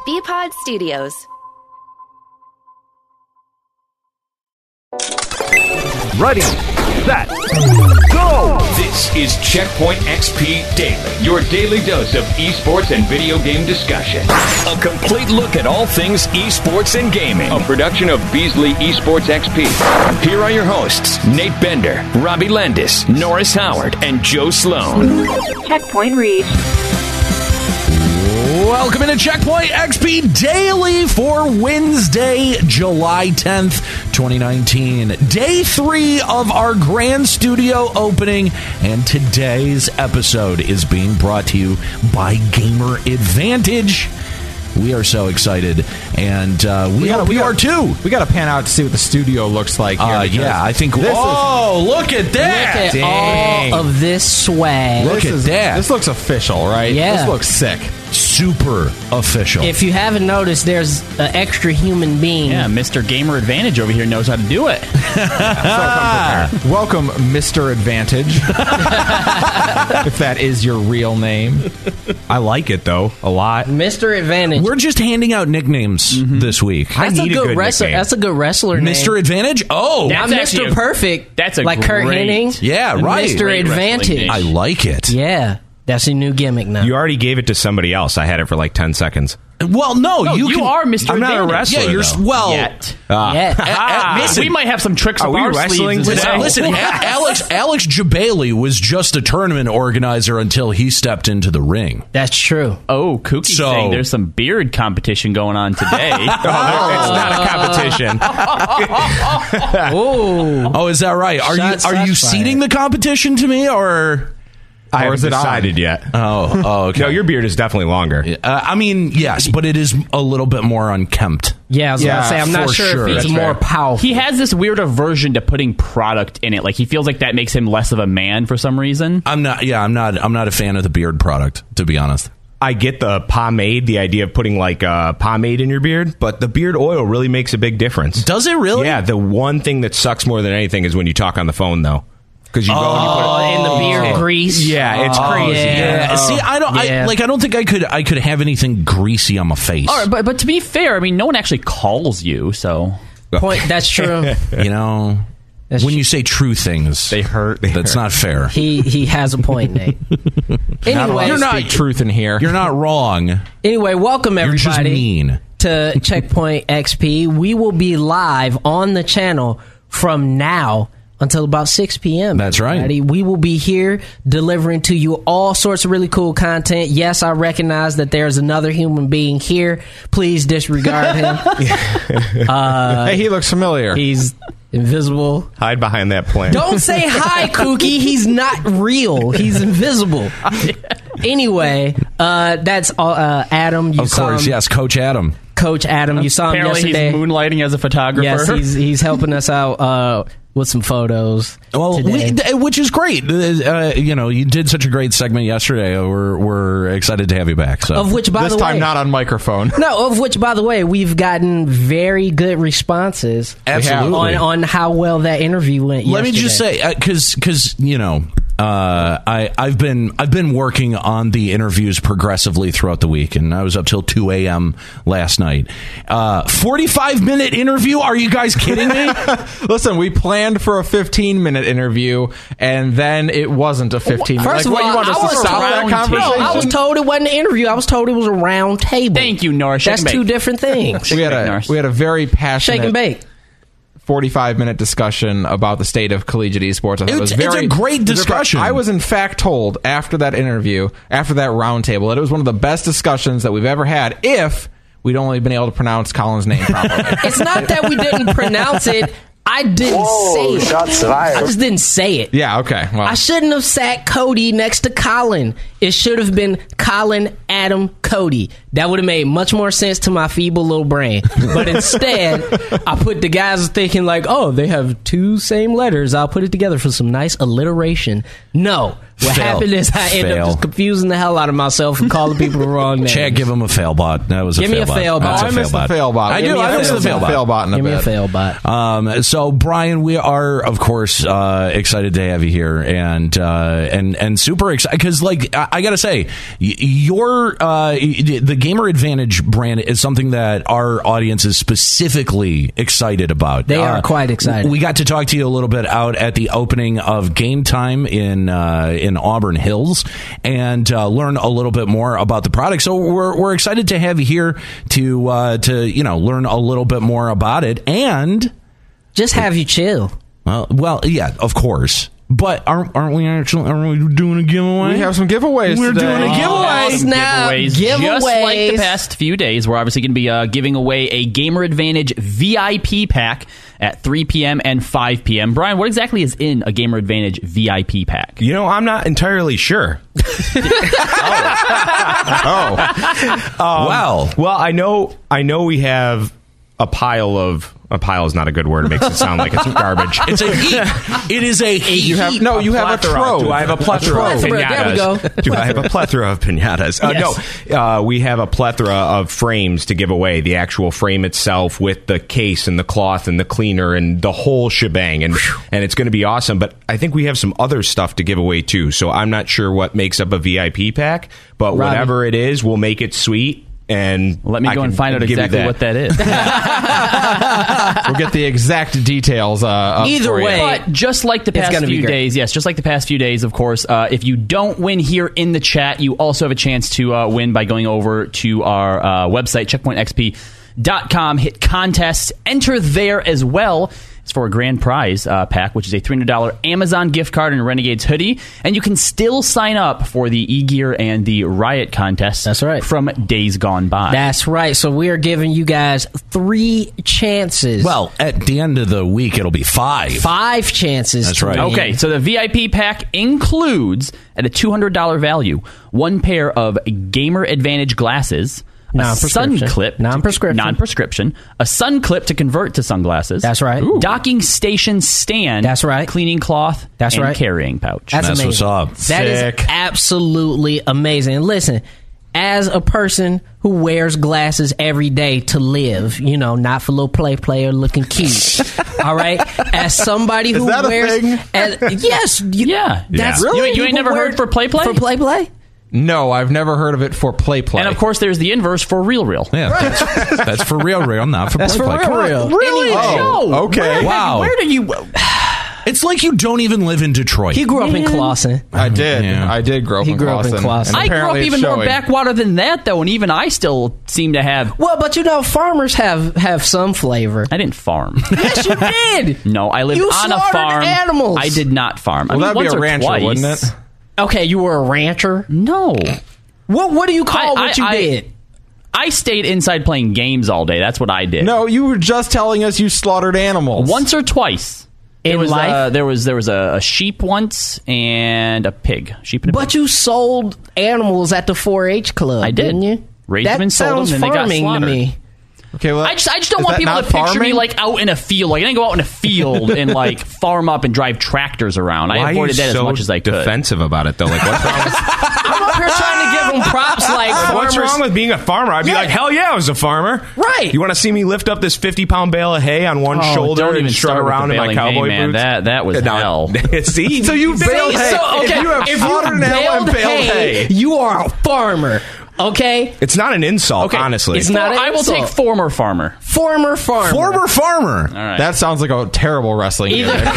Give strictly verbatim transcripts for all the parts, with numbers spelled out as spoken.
B-Pod Studios. Ready, set, go! This is Checkpoint X P Daily, your daily dose of esports and video game discussion. A complete look at all things esports and gaming. A production of Beasley Esports X P. Here are your hosts, Nate Bender, Robbie Landis, Norris Howard, and Joe Sloan. Checkpoint reached. Welcome into Checkpoint X P Daily for Wednesday, July tenth, twenty nineteen. Day three of our grand studio opening, and today's episode is being brought to you by Gamer Advantage. We are so excited, and uh, we, we, gotta, we, we gotta, are too. We got to pan out to see what the studio looks like here. Uh, yeah, I think. This oh, is, look at that! Look at Dang. all of this swag. Look this at is, that. This looks official, right? Yeah. This looks sick. Super official. If you haven't noticed, there's an extra human being. Yeah, Mister Gamer Advantage over here knows how to do it. So welcome, Mister Advantage. If that is your real name. I like it, though, a lot. Mister Advantage. We're just handing out nicknames mm-hmm. this week. That's I need a good, a good wrestler. nickname. That's a good wrestler name. Mister Advantage? Oh, Not Mister a, Perfect. That's a like Kurt great, Hennig. Yeah, right. Mister Great Advantage. I like it. Yeah, that's a new gimmick now. You already gave it to somebody else. I had it for like ten seconds. Well, no, No, you, you can, are Mister I'm not a Advantage. wrestler, Yeah, you're though. well. Yet. Uh, yeah. Ah, listen, we might have some tricks are up we our wrestling sleeves. today? Listen, listen, Alex Alex Jabali was just a tournament organizer until he stepped into the ring. That's true. Oh, Kookie's So- saying there's some beard competition going on today. oh, it's not a competition. Oh, Oh, is that right? Are Shots you are you fired. ceding the competition to me, or? I Or haven't is it on? decided yet. Oh, oh, okay. No, your beard is definitely longer. Uh, I mean, yes, but it is a little bit more unkempt. yeah. I was Yeah, gonna say, I'm not for sure sure. if That's he's more right. powerful. He has this weird aversion to putting product in it. Like he feels like that makes him less of a man for some reason. I'm not. Yeah, I'm not. I'm not a fan of the beard product, to be honest. I get the pomade, the idea of putting like uh, pomade in your beard, but the beard oil really makes a big difference. Does it really? Yeah, the one thing that sucks more than anything is when you talk on the phone, though. Because you go and you put it. Oh, in the beard grease. Yeah, it's Oh, crazy. yeah. Yeah. See, I don't Yeah. I, like. I don't think I could. I could have anything greasy on my face. All right, but but to be fair, I mean, no one actually calls you, so Point. That's true. You know, That's when tr- you say true things, They hurt. They that's hurt. not fair. He he has a point, Nate. Anyway, You're not- Speak truth in here. You're not wrong. anyway, welcome You're just everybody mean. to Checkpoint X P. We will be live on the channel from now until about six p.m. That's right. everybody. We will be here delivering to you all sorts of really cool content. Yes, I recognize that there's another human being here. Please disregard him. Hey, he looks familiar. He's invisible. Hide behind that plant. Don't say hi, Kookie. He's not real. He's invisible. Anyway, uh, that's all, uh, Adam. You Of saw course, him, yes, Coach Adam. Coach Adam. You saw him apparently yesterday. he's moonlighting as a photographer. Yes, he's he's helping us out uh, with some photos. Well, today. we, th- which is great. Uh, you know, you did such a great segment yesterday. We're we're excited to have you back. So, of which, by this the time way, not on microphone. no, of which, by the way, we've gotten very good responses absolutely. on on how well that interview went. Let me just yesterday. say, because because you know, uh, I I've been I've been working on the interviews progressively throughout the week, and I was up till two a.m. last night. Uh, forty-five minute interview? Are you guys kidding me? Listen, we planned for a fifteen minute interview, and then it wasn't a fifteen minute. First like, of what, all, you want us I to was stop that round conversation? table. No, I was told it wasn't an interview. I was told it was a round table. Thank you, Nora. Shake That's and bake. two different things. we had a Norris. we had a very passionate Shake and bake. forty-five minute discussion about the state of collegiate esports. I thought it was It's- it's very a great discussion. I was in fact told after that interview, after that roundtable, that it was one of the best discussions that we've ever had. If we'd only been able to pronounce Colin's name properly. It's not that we didn't pronounce it. I didn't Whoa, say it. shots fired. I just didn't say it. Yeah. Okay. Well, I shouldn't have sat Cody next to Colin. It should have been Colin, Adam, Cody. That would have made much more sense to my feeble little brain. But instead, I put the guys thinking like, oh, they have two same letters. I'll put it together for some nice alliteration. No. What Fail. happened is I ended Fail. up just confusing the hell out of myself and calling people the wrong name. Chad, give him a fail bot. That was a Give me fail a bot. fail bot. That's I a missed fail the bot. fail bot. I Give do. me a I missed fail the fail bot. bot. Fail bot in a Give me a bit. fail bot. Um, so, Brian, we are, of course, uh, excited to have you here, and uh, and and super excited because, like, I, I gotta say, y- your uh, the Gamer Advantage brand is something that our audience is specifically excited about. They are uh, quite excited. We got to talk to you a little bit out at the opening of Game Time in uh, in Auburn Hills and uh, learn a little bit more about the product. So we're we're excited to have you here to uh, to you know learn a little bit more about it and just have you chill. Well, well, yeah, of course. But aren't aren't we actually aren't we doing a giveaway? We have some giveaways. We're today. doing a giveaway. Oh, snap. Giveaways. Giveaways. Just like the past few days, we're obviously going to be uh, giving away a Gamer Advantage V I P pack at three p.m. and five p.m. Brian, what exactly is in a Gamer Advantage V I P pack? You know, I'm not entirely sure. Oh, Um, Wow. Well, I know. I know we have a pile of. A pile is not a good word. It makes it sound like it's garbage. It's a heap. It is a heap. you have no. You have a trove. Do I have a plethora of Plethora. pinatas? There we go. Do I have a plethora of pinatas? Uh, Yes. No, uh, we have a plethora of frames to give away. The actual frame itself with the case and the cloth and the cleaner and the whole shebang. And, and it's going to be awesome. But I think we have some other stuff to give away, too. So I'm not sure what makes up a V I P pack. But Robbie. whatever it is, we'll make it sweet. And Let me I go can and find out give you exactly what that is. We'll get the exact details. Uh, up Either for you. way, But just like the It's past gonna be few great. days, yes, just like the past few days, of course, uh, if you don't win here in the chat, you also have a chance to uh, win by going over to our uh, website, checkpoint x p dot com, hit contests, enter there as well. It's for a grand prize uh, pack, which is a three hundred dollars Amazon gift card and a Renegades hoodie. And you can still sign up for the e-gear and the Riot contest. That's right. From days gone by. That's right. So we are giving you guys three chances. Well, at the end of the week, it'll be five. five chances. That's to right. win. Okay, so the V I P pack includes, at a two hundred dollars value, one pair of Gamer Advantage glasses, a sun Non-prescription. clip, Non-prescription. non-prescription, a sun clip to convert to sunglasses. That's right. Ooh. Docking station stand. That's right. Cleaning cloth. That's and right. carrying pouch. That's, That's amazing. what's up. That is Sick. absolutely amazing. And listen, as a person who wears glasses every day to live, you know, not for little play play or looking cute. All right, as somebody who that a wears, thing? as, yes, you, Yeah. that's Yeah. really You- you ain't people never wear- heard for play play? for play play. No, I've never heard of it for play play. and of course, there's the inverse for real real. Yeah, that's, that's for real, real, not for That's play, for play. real, Come on. real. Really? Anyway. No. okay. Where, Wow. Where do you... It's like you don't even live in Detroit. He grew up in Clawson. I did. Yeah. I did grow up He in grew up in Clawson. Clawson. and I grew up apparently it's even more showing. backwater than that, though, and even I still seem to have... Well, but you know, farmers have have some flavor. I didn't farm. Yes, you did. No, I lived You on a slaughtered farm. animals. I did not farm. I Well, mean, that'd be once a or rancher, twice. wouldn't it? Okay, you were a rancher. No. What What do you call I- what I- you I- did? I stayed inside playing games all day. That's what I did. No, you were just telling us you slaughtered animals. Once or twice. In There was, life? uh, there was there was a, a sheep once and a pig. Sheep and a But pig. you sold animals at the four H club, I did. didn't you? Raised that them and sold sounds them, and they got farming to slaughtered. me. Okay, well, I just I just don't is want that people to not picture me farming? like out in a field. Like I didn't go out in a field and like farm up and drive tractors around. Why I are you avoided that so as much as I could. defensive about it, though? Like, what's wrong with, I'm up here trying to give them props like what's farmers. wrong with being a farmer? I'd be Yeah. like, hell yeah, I was a farmer. Right. You want to see me lift up this fifty-pound bale of hay on one Oh, shoulder don't and even strut start with around the in my baling hay, cowboy man. boots? That- that was No, hell. See? So you baled hay. So, okay, If you have if slaughtered an animal and baled baled hay. you are a farmer. Okay, It's not an insult, Okay, honestly. it's not an I will insult. take former farmer. former farmer. Former farmer. All right. That sounds like a terrible wrestling Either gimmick.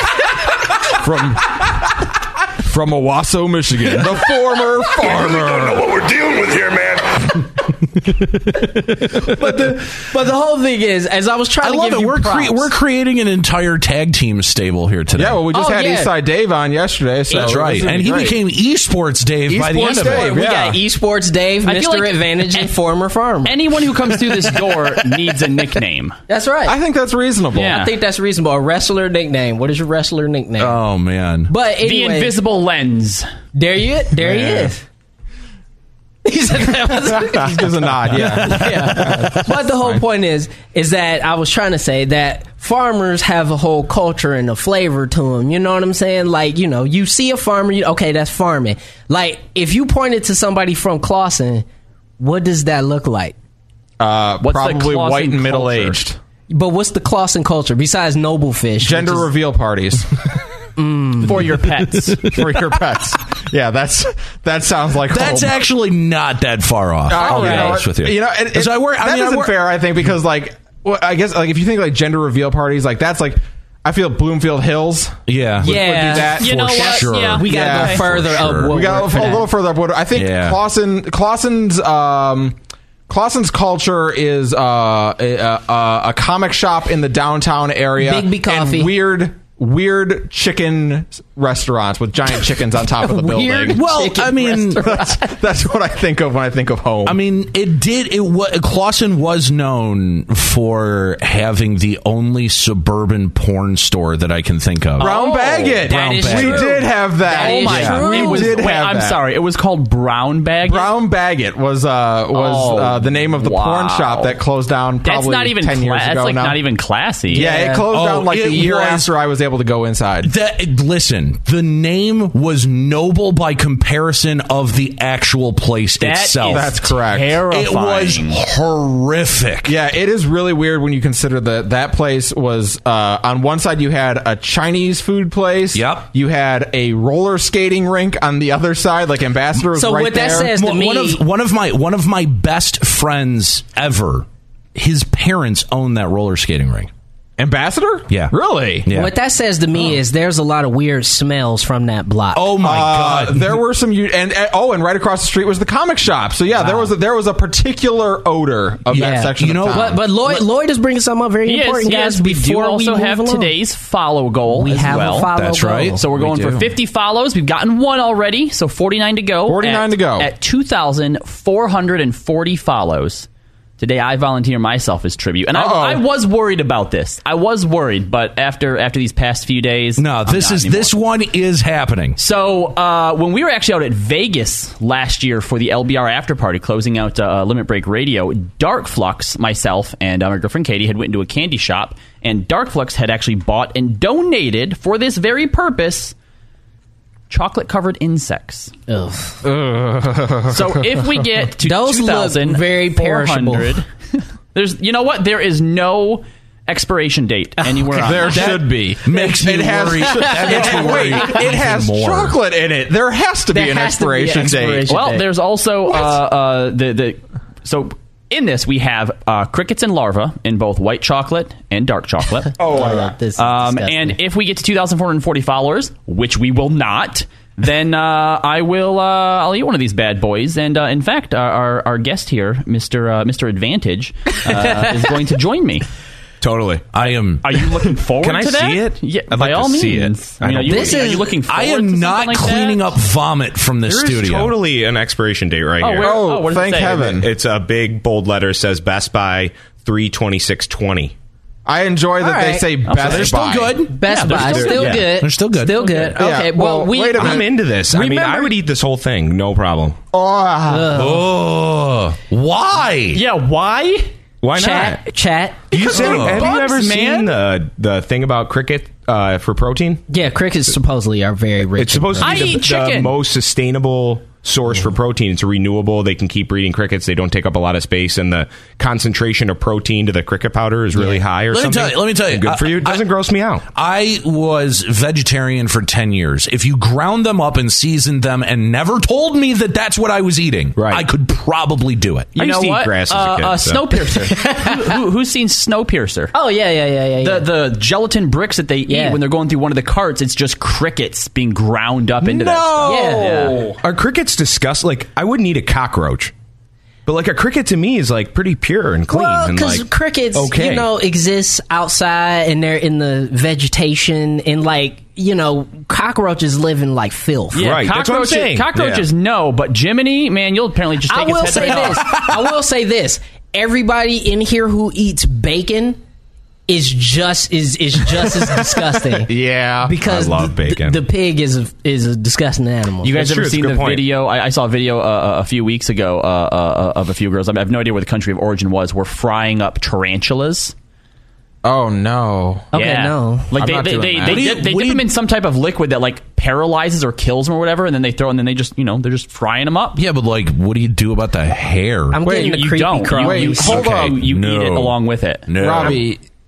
from from Owasso, Michigan. The former farmer. What we're dealing with here, man. but the but the whole thing is, as I was trying I to love give it. you We're props, cre- we're creating an entire tag team stable here today. Yeah, well, we just Oh, had yeah. Eastside Dave on yesterday. So that's this right. is gonna And be he great. became esports Dave by the Esports end of Dave, it. we yeah. got Esports Dave, I feel Mister like- Advantage, and former farmer. Anyone who comes through this door needs a nickname. That's right. I think that's reasonable. Yeah. I think that's reasonable. A wrestler nickname. What is your wrestler nickname? Oh man. but The anyway, invisible lens. there you there he Yeah. is. He said that was He gives a nod, yeah. yeah. But the whole point is, is that I was trying to say that farmers have a whole culture and a flavor to them. You know what I'm saying? Like, you know, you see a farmer, you, okay, that's farming. Like, if you pointed to somebody from Clawson, what does that look like? Uh, What's the probably Clawson white and culture? middle aged. But what's the Clawson culture besides noble fish? Gender which is- reveal parties. Mm. for your pets. For your pets. Yeah, that's that sounds like That's home. actually not that far off. Uh, I'll you be know, honest with you. You know, it, it, So I work- I that mean, I isn't work- fair, I think, because like, well, I guess like if you think like gender reveal parties, like that's like, I feel Bloomfield Hills. Yeah. would Yeah. do that. You know For what? sure. Yeah. We gotta Yeah, go further for up. sure. Woodward We got a, for a that. little further up. I think Yeah. Clausen, Clausen's um, Clausen's culture is uh, a, a, a comic shop in the downtown area. Big B Coffee. And weird, weird chicken restaurants with giant chickens on top of the Weird building. Well, chicken I mean, that's, that's what I think of when I think of home. I mean, it did. It was Clausen was known for having the only suburban porn store that I can think of. Brown Oh, Baggett. that is we true. did have that. That Oh is my! true. We It was. did Wait, have I'm that. sorry. It was called Brown Bag. Brown Baggett was uh, was Oh, uh, the name of the porn wow. shop that closed down That's probably not even. ten Cla- years that's ago like now. not even classy. yeah, Yeah. it closed Oh, down like it the year was- after I was able to go inside. That, listen, the name was noble by comparison of the actual place That itself. is That's correct. Terrifying. It was horrific. Yeah, it is really weird when you consider that that place was uh, on one side you had a Chinese food place. Yep. You had a roller skating rink on the other side, like Ambassador was So right what that there. says to One, me, one of one of my one of my best friends ever. His parents own that roller skating rink. Ambassador? Yeah. Really? Yeah. what that says to me is there's a lot of weird smells from that block. Oh my Uh, god! there were some, and, and oh, and right across the street was the comic shop. So yeah, there was a, there was a particular odor of Yeah. that section. You know of town. But but Lloyd Lloyd is bringing something up very He is, important, he guys. is. We do Before also we move have along. today's follow goal we as have well. a follow. That's goal. right. So we're We going for do. fifty follows. We've gotten one already, so forty-nine to go. forty-nine At- to go. At two thousand four hundred forty follows. Today, I volunteer myself as tribute, and I, Uh-oh. I was worried about this. I was worried, but after after these past few days, no, I'm this not is anymore. this one is happening. So uh, when we were actually out at Vegas last year for the L B R after party, closing out uh, Limit Break Radio, Dark Flux, myself, and uh, my girlfriend Katie had went into a candy shop, and Dark Flux had actually bought and donated for this very purpose chocolate covered insects. Ugh. So if we get to Those two look thousand very perishable. there's you know what there is no expiration date anywhere on there that. should be. Makes me It has- worry. That makes me worry. Wait, it even has more. chocolate in it. There has to be There an has to be an expiration date. expiration Well, date. there's also uh, uh, the the so in this we have uh, crickets and larvae in both white chocolate and dark chocolate. Oh, my Uh, God. this is um, disgusting. and if we get to two thousand four hundred forty followers, which we will not, then uh, I will uh, I'll eat one of these bad boys. And uh, in fact, our, our our guest here, Mister Uh, Mister Advantage, uh, is going to join me. Totally. I am. Are you looking forward Can I to that? see it? Yeah, I'd by like to all see means. it. I I mean, are, don't you, This are is- you looking forward I to am something not like cleaning that? up vomit from this There is studio. totally an expiration date right Oh, here. where- Oh, oh, what does it thank say? heaven. It's a big bold letter says Best Buy three twenty-six twenty. I enjoy that All they right. say Okay. Best They're still Buy. good. Best Yeah, they're Buy, still still, good. good. Yeah. They're still good. Still good. Yeah, Okay, well, well, we wait a minute. I'm into this. I mean, Remember- I would eat this whole thing, no problem. Oh, Oh, why? Yeah, why? Why chat, not? chat. You say, they're have bugs, you ever man. seen the the thing about cricket uh, for protein? Yeah, crickets supposedly are very rich. It's supposed to I be the, eat the chicken. most sustainable source for protein. It's renewable. They can keep breeding crickets. They don't take up a lot of space, and the concentration of protein to the cricket powder is really high. Or Let me something. tell you- let me tell you, good for I- you. It doesn't I- gross me out. I was vegetarian for ten years. If you ground them up and seasoned them and never told me that that's what I was eating, Right. I could probably do it. You I used know to eat what? grass as a uh, kid, uh, so. Snowpiercer. who, who, who's seen Snowpiercer? Oh yeah, yeah, yeah, yeah. yeah. The the gelatin bricks that they Yeah. eat when they're going through one of the carts, it's just crickets being ground up into that stuff. Yeah. Yeah. Are crickets disgusting? Like, I wouldn't eat a cockroach. But, like, a cricket to me is, like, pretty pure and clean. Well, and because like, crickets, okay. you know, exist outside and they're in the vegetation, and like, you know, cockroaches live in like filth. Yeah, Right, that's what I'm cockroaches, saying. cockroaches Yeah. no, but Jiminy, man, you'll apparently just I take will his head say right this. off. I will say this. Everybody in here who eats bacon is just is is just as disgusting. yeah. Because I love the, bacon. The, the pig is a, is a disgusting animal. You guys That's ever true, it's a seen good the point. video? I, I saw a video uh, a few weeks ago uh, uh, of a few girls. I, mean, I have no idea where the country of origin was. Were frying up tarantulas. Oh no. Okay, yeah. no. Like I'm they not they doing they, that. they, What do you- dip, they what dip do you- them in some type of liquid that like paralyzes or kills them or whatever, and then they throw and then they just you know they're just frying them up. Yeah, but like, what do you do about the hair? I'm Wait, getting the you creepy don't. crawl. You, you, Wait, hold you, up. you eat it No. along with it. No. Robbie,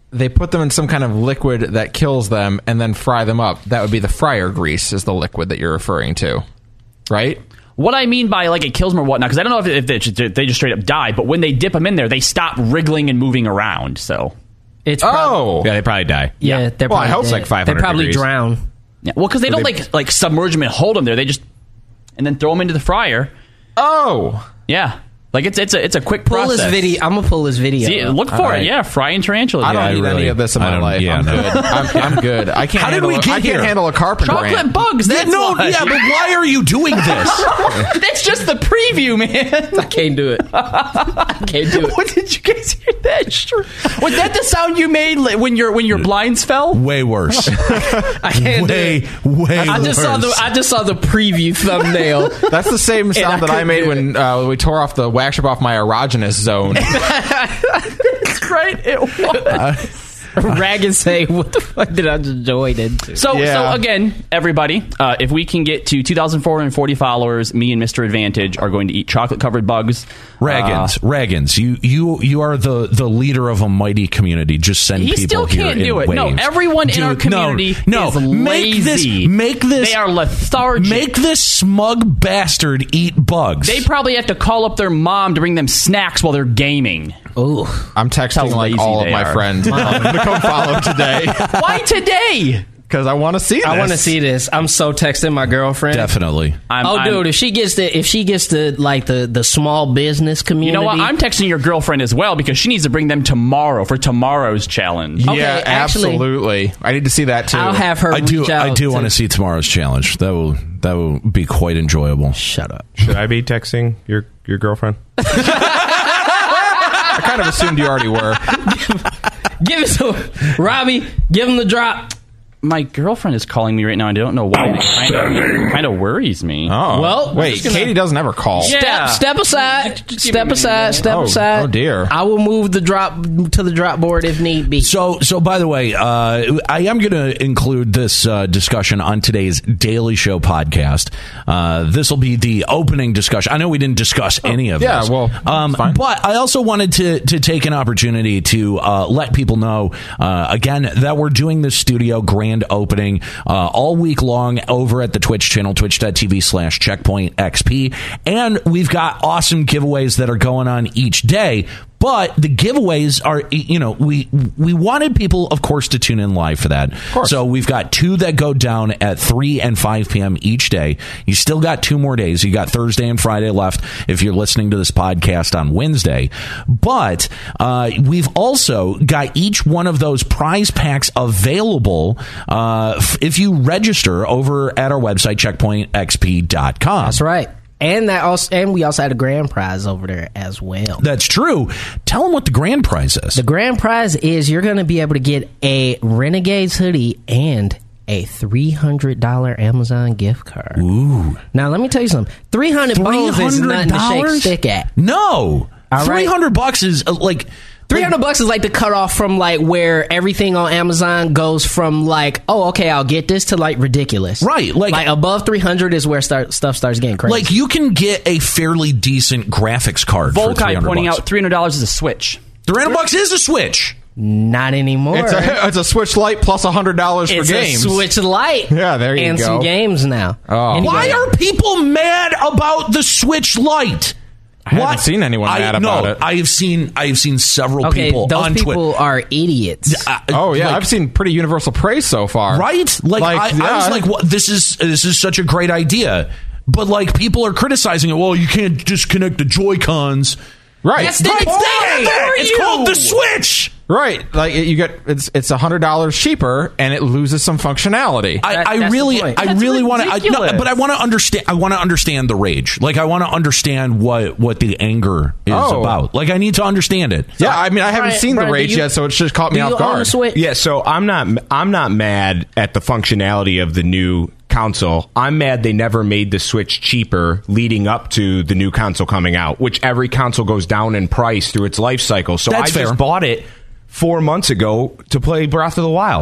they put them in some kind of liquid that kills them and then fry them up. That would be the fryer grease is the liquid that you're referring to, right? What I mean by like it kills them or whatnot, because I don't know if, if they, just, they just straight up die, but when they dip them in there, they stop wriggling and moving around. So it's oh prob- Yeah, they probably die. yeah, Yeah. they're Well, I probably hope it's dead. like five hundred They probably degrees. drown. yeah, well, because they don't they- like like submerge them and hold them there. They just and then throw them into the fryer. Oh, Yeah, like it's it's a it's a quick Pull process. this video. I'm gonna pull this video. See, up. look for All it. right. Yeah, frying tarantulas. I don't yeah, need really- any of this in I my don't- life. yeah, I'm no. good. I'm, I'm good. I can't. How did handle we a- get I here? can't handle a carpenter chocolate ant. bugs. Yeah, That's no, why. yeah, but why are you doing this? That's just the preview, man. I can't do it. I can't do it. What did you guys hear that? Sure. Was that the sound you made li- when your when your blinds fell? Way worse. I can't do way, it. way I just saw the worse. I just saw the preview thumbnail. That's the same sound I that I couldn't made do when uh, we tore off the wax strip off my erogenous zone. Right. It was. Rag and say, what the fuck did I just join into? So, Yeah. so again, everybody, uh, if we can get to two thousand four hundred forty followers, me and Mister Advantage are going to eat chocolate-covered bugs. Raggins, Uh, Raggins, you you you are the, the leader of a mighty community. Just send He people still here can't in do it. waves. No, everyone in our Dude, no, community no, is make this, lazy. make this, They are lethargic. make this smug bastard eat bugs. They probably have to call up their mom to bring them snacks while they're gaming. Oh, I'm texting How like lazy all of they my are. friends to come follow today Why today? because I want to see this. I want to see this. I'm so texting my girlfriend. Definitely. I'm, Oh, I'm- dude, if she gets the if she gets the like the the small business community, You know what? I'm texting your girlfriend as well because she needs to bring them tomorrow for tomorrow's challenge. Yeah, Okay, actually- absolutely. I need to see that too. I'll have her. I do. reach out I do to- want to see tomorrow's challenge. That will that will be quite enjoyable. Shut up. Should I be texting your your girlfriend? I kind of assumed you already were. Give it to Robbie. Give him the drop. My girlfriend is calling me right now. I don't know why. It kind of, kind of worries me. Oh, Well, wait. just gonna- Katie doesn't ever call. Yeah. Step, step aside. Just give me Step a aside. minute. Step Oh, aside. oh, dear. I will move the drop to the drop board if need be. So, so by the way, uh, I am going to include this uh, discussion on today's Daily Show podcast. Uh, this will be the opening discussion. I know we didn't discuss any of yeah, this. well, um, fine. but I also wanted to to take an opportunity to uh, let people know uh, again that we're doing this studio grand opening uh, all week long over at the Twitch channel, twitch.tv slash checkpoint XP, and we've got awesome giveaways that are going on each day. But the giveaways are, you know, we we wanted people, of course, to tune in live for that. So we've got two that go down at three and five p.m. each day. You still got two more days. You got Thursday and Friday left if you're listening to this podcast on Wednesday. But uh, we've also got each one of those prize packs available uh, f- if you register over at our website, checkpoint x p dot com. That's right. And that also, and we also had a grand prize over there as well. That's true. Tell them what the grand prize is. The grand prize is you're going to be able to get a Renegades hoodie and a three hundred dollars Amazon gift card. Ooh. Now, let me tell you something. three hundred dollars is nothing to shake stick at. No. All right. three hundred bucks is uh, like three hundred bucks is like the cutoff from like where everything on Amazon goes from like, oh, okay, I'll get this to like ridiculous. Right, like- like above three hundred is where start, stuff starts getting crazy. like you can get a fairly decent graphics card for three Volkai hundred pointing bucks. out three hundred dollars is a Switch. three hundred bucks is a Switch. Not anymore. It's a, it's a Switch Lite plus one hundred dollars for It's games. a Switch Lite. Yeah, there you and go. some games now. Oh. And you Why got- are people mad about the Switch Lite? I haven't seen anyone I, mad about no, it. I have seen I have seen several Okay, people those on people Twitter. are idiots. Uh, Oh yeah, like- I've seen pretty universal praise so far. right? Like, Like, I, I yeah. was like, what, this is this is such a great idea, but like people are criticizing it. Well, you can't disconnect the Joy Cons. Right. That's the Right point. there, it's you? called the Switch. Right. Like you get it's it's a hundred dollars cheaper and it loses some functionality. I, That- I that's the really, point. I That's really want to, no, ridiculous. but I want to understand. I want to understand the rage. Like, I want to understand what what the anger is Oh. about. Like, I need to understand it. yeah, I mean I haven't Brian- seen Brian, the do rage you- yet, so it's just caught me Do you off own a guard. Switch? Yeah, so I'm not I'm not mad at the functionality of the new console. I'm mad they never made the Switch cheaper leading up to the new console coming out, which every console goes down in price through its life cycle. So That's I fair. just bought it four months ago to play Breath of the Wild.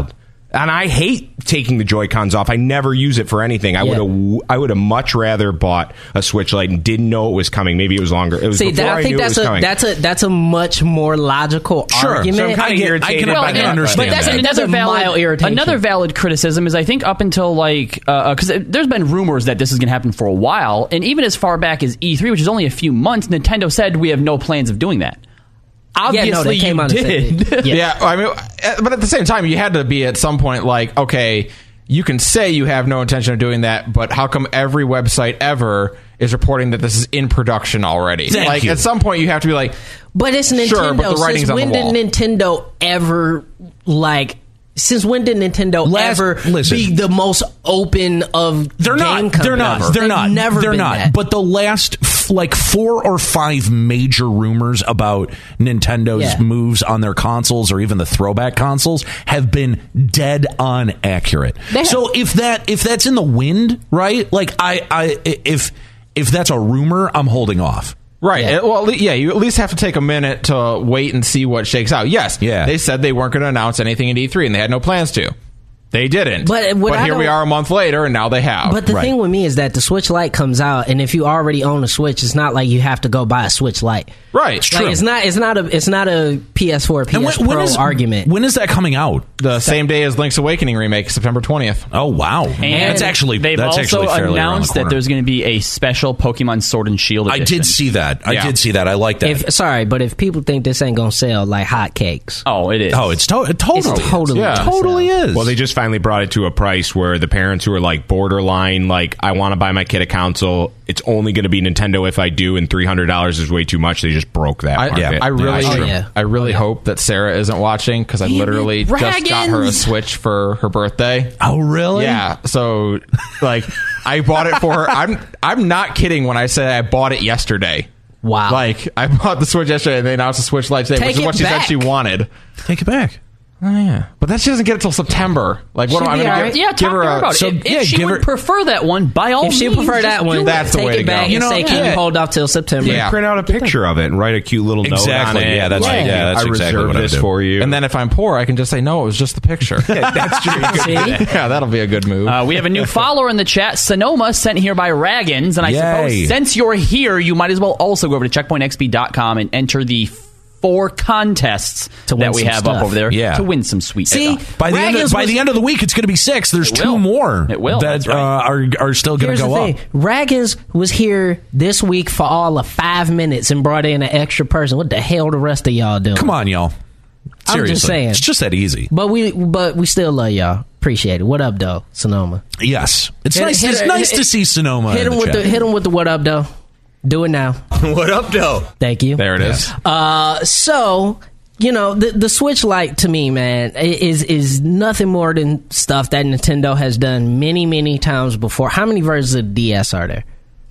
And I hate taking the Joy-Cons off. I never use it for anything. I Yeah. would have I would have much rather bought a Switch Lite and didn't know it was coming. Maybe it was longer. It was See, before that, I I think knew that's it was a coming. that's a that's a much more logical Sure. argument. So I'm kinda I get- I can- irritated I by can that. understand But that's that. another That's a valid mild irritation. Another valid criticism is I think up until like because there's been rumors that this is going to happen for a while, and even as far back as E three, which is only a few months, Nintendo said we have no plans of doing that. Obviously, Yeah, no, they came you out and said did. it. Yeah. Yeah. I mean, uh, but at the same time, you had to be at some point like, okay, you can say you have no intention of doing that, but how come every website ever is reporting that this is in production already? Thank like you. at some point, you have to be like, But it's Nintendo. Sure, but the writing's Since on the when wall. did Nintendo ever like? Since when did Nintendo Last- ever listen. be the most open of They're game not. They're not. companies? They're They've not. Never they're been not. that. But the last f- like four or five major rumors about Nintendo's Yeah. moves on their consoles or even the throwback consoles have been dead on accurate. They have. So if that if that's in the wind, right? Like I, I if if that's a rumor, I'm holding off. right. Yeah. uh, Well, at le- yeah, you at least have to take a minute to wait and see what shakes out. Yes. Yeah. They said they weren't going to announce anything at E three, and they had no plans to. They didn't. But what I here we don't- are a month later, and now they have. But the Right. thing with me is that the Switch Lite comes out, and if you already own a Switch, it's not like you have to go buy a Switch Lite. right. It's Like, true. it's not. It's not a. It's not a P S four, P S And when- when Pro is- argument. When is that coming out? The same day as Link's Awakening remake, September twentieth. Oh wow, And that's actually they've that's also actually fairly around announced the that corner. there's going to be a special Pokemon Sword and Shield I edition. did see that. I Yeah. did see that. I like that. If sorry, but if people think this ain't gonna sell like hotcakes, Oh, it is. oh, it's to- it totally, it's totally, Yeah. gonna totally sell. is. Well, they just finally brought it to a price where the parents who are like borderline, like, I want to buy my kid a console. It's only going to be Nintendo if I do, and three hundred dollars is way too much. They just broke that I, market. yeah, I really, Oh, yeah. I really hope that Sarah isn't watching because I Damn literally it, just got her a Dragons! Switch for her birthday. oh really? Yeah, so like I bought it for her. I'm I'm not kidding when I say I bought it yesterday. Wow. Like I bought the Switch yesterday, and they announced the Switch Lite today, Take which is it what she back. said she wanted. Take it back. Oh yeah, but then she doesn't get it till September. Like what She'll am I be going all to right. give, Yeah, talk give to her her a? about so, it. If, yeah, if she give would her- prefer that one, by all If she means, prefer that just one, do That's the take way to it back go. and You know, say, "Can yeah. you hold off till September?" Yeah. Print out a picture of it and write a cute little note Exactly. on it. Yeah, that's- like, yeah, that's I exactly reserved what I this do. for you. And then if I'm poor, I can just say no. It was just the picture. that's true. See? Yeah, that'll be a good move. Uh, we have a new follower in the chat, Sonoma, sent here by Raggins, and I Yay. suppose since you're here, you might as well also go over to checkpoint x p dot com and enter the four contests To win that we some have stuff. up over there Yeah. to win some sweet See, stuff. By the end of, Raggins by was- the end of the week, it's going to be six. There's It two will. more It will, that that's right. uh, are are still going Here's to the go thing: up. Raggins was here this week for all of five minutes and brought in an extra person. What the hell, the rest of y'all doing? Come on, y'all. I'm Seriously, just saying. it's just that easy. But we, but we still love y'all. Appreciate it. What up, though, Sonoma? Yes, it's Hit- nice. hit- it's hit- nice hit- to see Sonoma. Hit in him the with chat. the hit him with the what up, though. Do it now. What up, though? Thank you. there it is. Uh, so you know the the Switch Lite to me, man, i- is is nothing more than stuff that Nintendo has done many many times before. How many versions of the D S are there?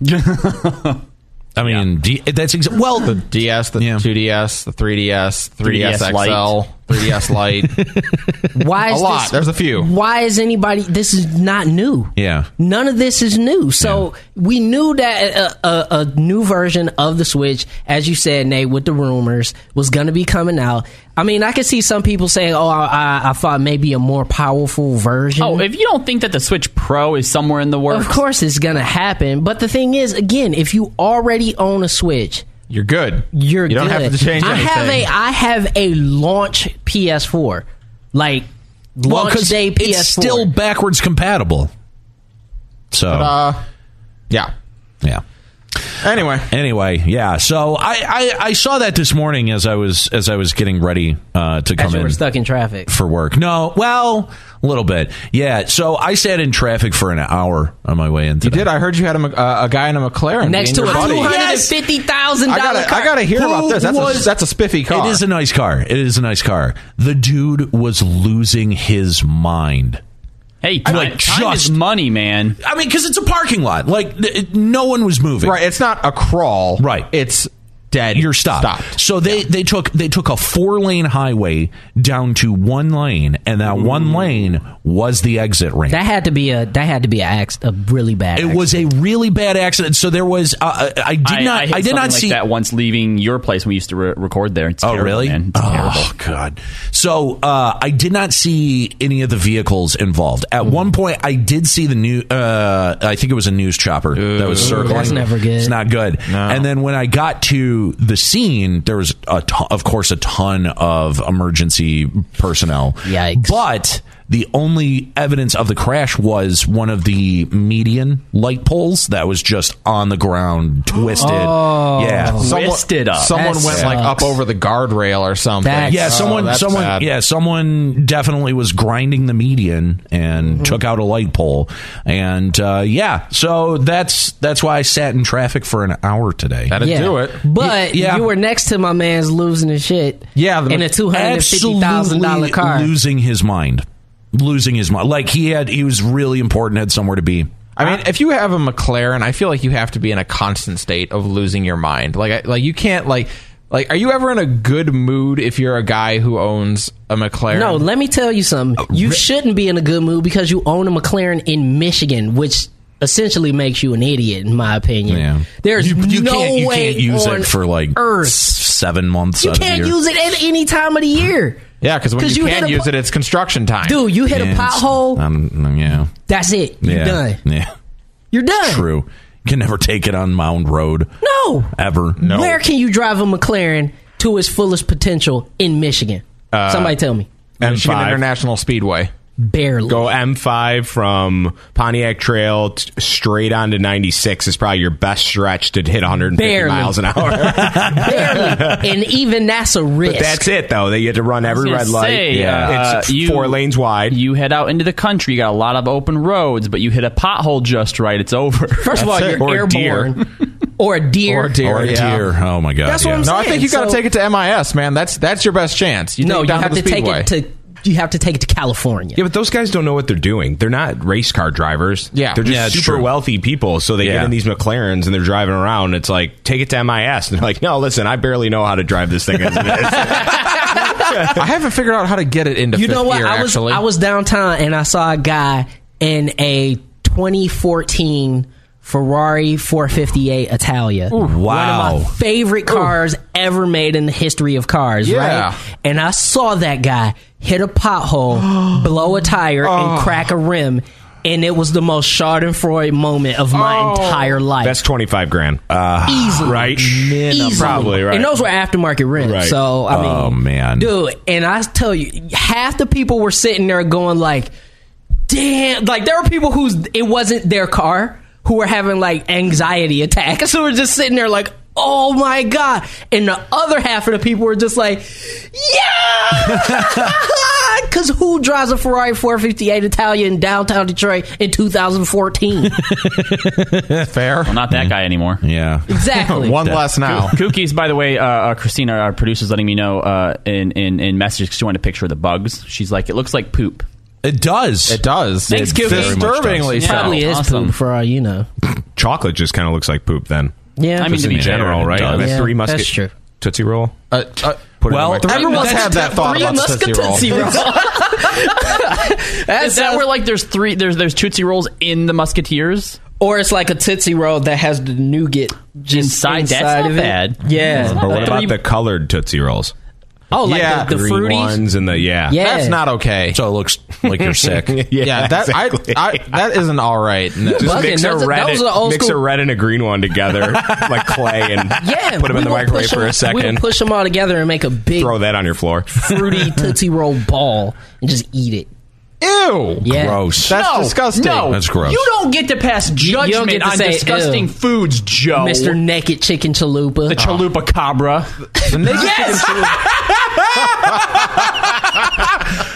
I mean, D- that's exa- well. The D S, the Yeah. two D S, the three D S, three D S, three D S X L, Lite. three D S Lite. Why is A lot. This, There's a few. Why is anybody? This is not new. Yeah. None of this is new. So we knew that a, a, a new version of the Switch, as you said, Nate, with the rumors, was going to be coming out. I mean, I could see some people saying, "Oh, I, I thought maybe a more powerful version." Oh, if you don't think that the Switch Pro is somewhere in the works, of course, it's going to happen. But the thing is, again, if you already own a Switch, You're good. you're You don't good. have to change I anything. have a I have a launch P S four, like Well, launch 'cause day P S four. it's still backwards compatible. So, Uh, yeah. yeah. Anyway, Anyway, yeah. So I, I, I saw that this morning as I was as I was getting ready uh, to As come you in were stuck in traffic. for work. No, well, a little bit. Yeah. So I sat in traffic for an hour on my way in you today. did. I heard you had a, Mc- uh, a guy in a McLaren Next to being a your buddy. two hundred and Yes. fifty thousand I dollar gotta, car. I gotta hear Who about this. That's was- a that's a spiffy car. It is a nice car. It is a nice car. The dude was losing his mind. hey, time, like, time just- is money, man. I mean, because it's a parking lot. Like, it, no one was moving. right. It's not a crawl. Right. It's dead. You're stopped. Stopped. So they, they took they took a four lane highway down to one lane, and that one lane was the exit ramp. That had to be a that had to be a, acc- a really bad. It accident. was a really bad accident. So there was. Uh, I did I, not. I, hit I did not something see like that once leaving your place when we used to re- record there. It's Oh, terrible, really? Man. It's Oh, terrible. God. So uh, I did not see any of the vehicles involved. At Mm-hmm. one point, I did see the new. Uh, I think it was a news chopper that was circling. That's never good. It's not good. And then when I got to the scene, there was a ton, of course a ton of emergency personnel. Yikes. But the only evidence of the crash was one of the median light poles that was just on the ground, twisted. Oh. Yeah. Twisted up. Someone That went like sucks. up over the guardrail or something. That Yeah, Oh, someone, that's someone, bad. yeah, someone definitely was grinding the median and Mm-hmm. took out a light pole, and uh, yeah, so that's that's why I sat in traffic for an hour today. That'd yeah. do it. But Yeah. you were next to my man's losing his shit. Yeah, the- in a two hundred and fifty thousand dollar Absolutely car. losing his mind, losing his mind. Like he had, he was really important, had somewhere to be. I mean, if you have a McLaren, I feel like you have to be in a constant state of losing your mind. Like, I- like you can't like. Like, are you ever in a good mood if you're a guy who owns a McLaren? No, let me tell you something. You shouldn't be in a good mood because you own a McLaren in Michigan, which essentially makes you an idiot, in my opinion. Yeah, There's you, you no can't, you way can't use on it for like Earth. s- seven months. You out can't of the year. use it at any time of the year. Yeah, because when 'Cause you, you can hit a use po- it, it's construction time. Dude, you hit Yeah, a it's- pothole, Um, yeah, that's it. You're yeah, done. yeah. You're done. True. You can never take it on Mound Road. No. Ever. No. Where can you drive a McLaren to its fullest potential in Michigan? Uh, Somebody tell me. Michigan M five. International Speedway. Barely. Go M five from Pontiac Trail t- straight on to ninety-six is probably your best stretch to hit one hundred fifty Barely. miles an hour. Barely. And even that's a risk. But that's it, though. That you have to run every gonna red light. say, yeah, uh, it's you- four lanes wide. You head out into the country, you got a lot of open roads, but you hit a pothole just right, it's over. First of all, That's it. you're Or a deer. airborne. Or a deer. Or a deer. Or a yeah. deer. Oh my god. That's what yeah. I'm No, I saying. think you got to So- take it to M I S, man. That's that's your best chance. You No, take it you down have to to the take Speedway. it to. You have to take it to California. Yeah, but those guys don't know what they're doing. They're not race car drivers. Yeah. They're just Yeah, it's super true. wealthy people. So they Yeah. get in these McLarens and they're driving around. It's like, take it to M I S. And they're like, no, listen, I barely know how to drive this thing as it is. I haven't figured out how to get it into You fifth know what? gear, I was actually. I was downtown and I saw a guy in a twenty fourteen Ferrari four fifty-eight Italia. One of wow. my favorite cars ever made in the history of cars, Yeah. right? And I saw that guy hit a pothole, blow a tire, and crack a rim. And it was the most Schadenfreude moment of my Oh. entire life. That's twenty-five grand. Easily. right? Easily. Probably, right. And those were aftermarket rims. Right. So, I mean, Oh, man. dude, and I tell you, half the people were sitting there going like, damn, like there were people whose it wasn't their car who were having like anxiety attacks who were just sitting there like, oh my god. And the other half of the people were just like, yeah, because who drives a Ferrari four fifty-eight Italia in downtown Detroit in two thousand fourteen? fair. Well, not that guy anymore. Yeah. Exactly. One less now. Cookies, by the way, uh, uh, Christina, our producer's letting me know uh, in, in, in messages because she wanted a picture of the bugs. She's like, it looks like poop. It does. It does. Thanks, It Cookie. disturbingly Yeah. so. Probably is Awesome. poop for all you know. Chocolate just kind of looks like poop then. Yeah. I mean, to be In general, it right? does. I mean, Yeah, three musket that's true. Tootsie Roll. Uh, uh, Put it in well, the microwave. everyone's That's had that thought three about the Muscat Tootsie Roll. Tootsie Roll. Is that where like there's three there's there's Tootsie Rolls in the Musketeers? Or it's like a Tootsie Roll that has the nougat just Inside? inside, That's not of bad. it. Yeah. Or what Like about three- the colored Tootsie Rolls? Oh, like Yeah, the, the Green fruities? ones and the, yeah. Yeah. That's not okay. So it looks like you're sick. yeah, yeah, that exactly. I, I that isn't all right. No. Just Bugging. mix, a Those are- red, those are old mix a school- red and a green one together like clay and Yeah. put them we in the gonna microwave push for them- a We second. gonna push them all together and make a big Throw that on your floor. fruity Tootsie Roll ball and just eat it. Ew. Yeah. Gross. That's No, disgusting. No, That's gross. You don't get to pass you don't judgment get to on say, disgusting ew. foods, Joe. Mister Naked Chicken Chalupa. the chalupa cabra. The naked Yes!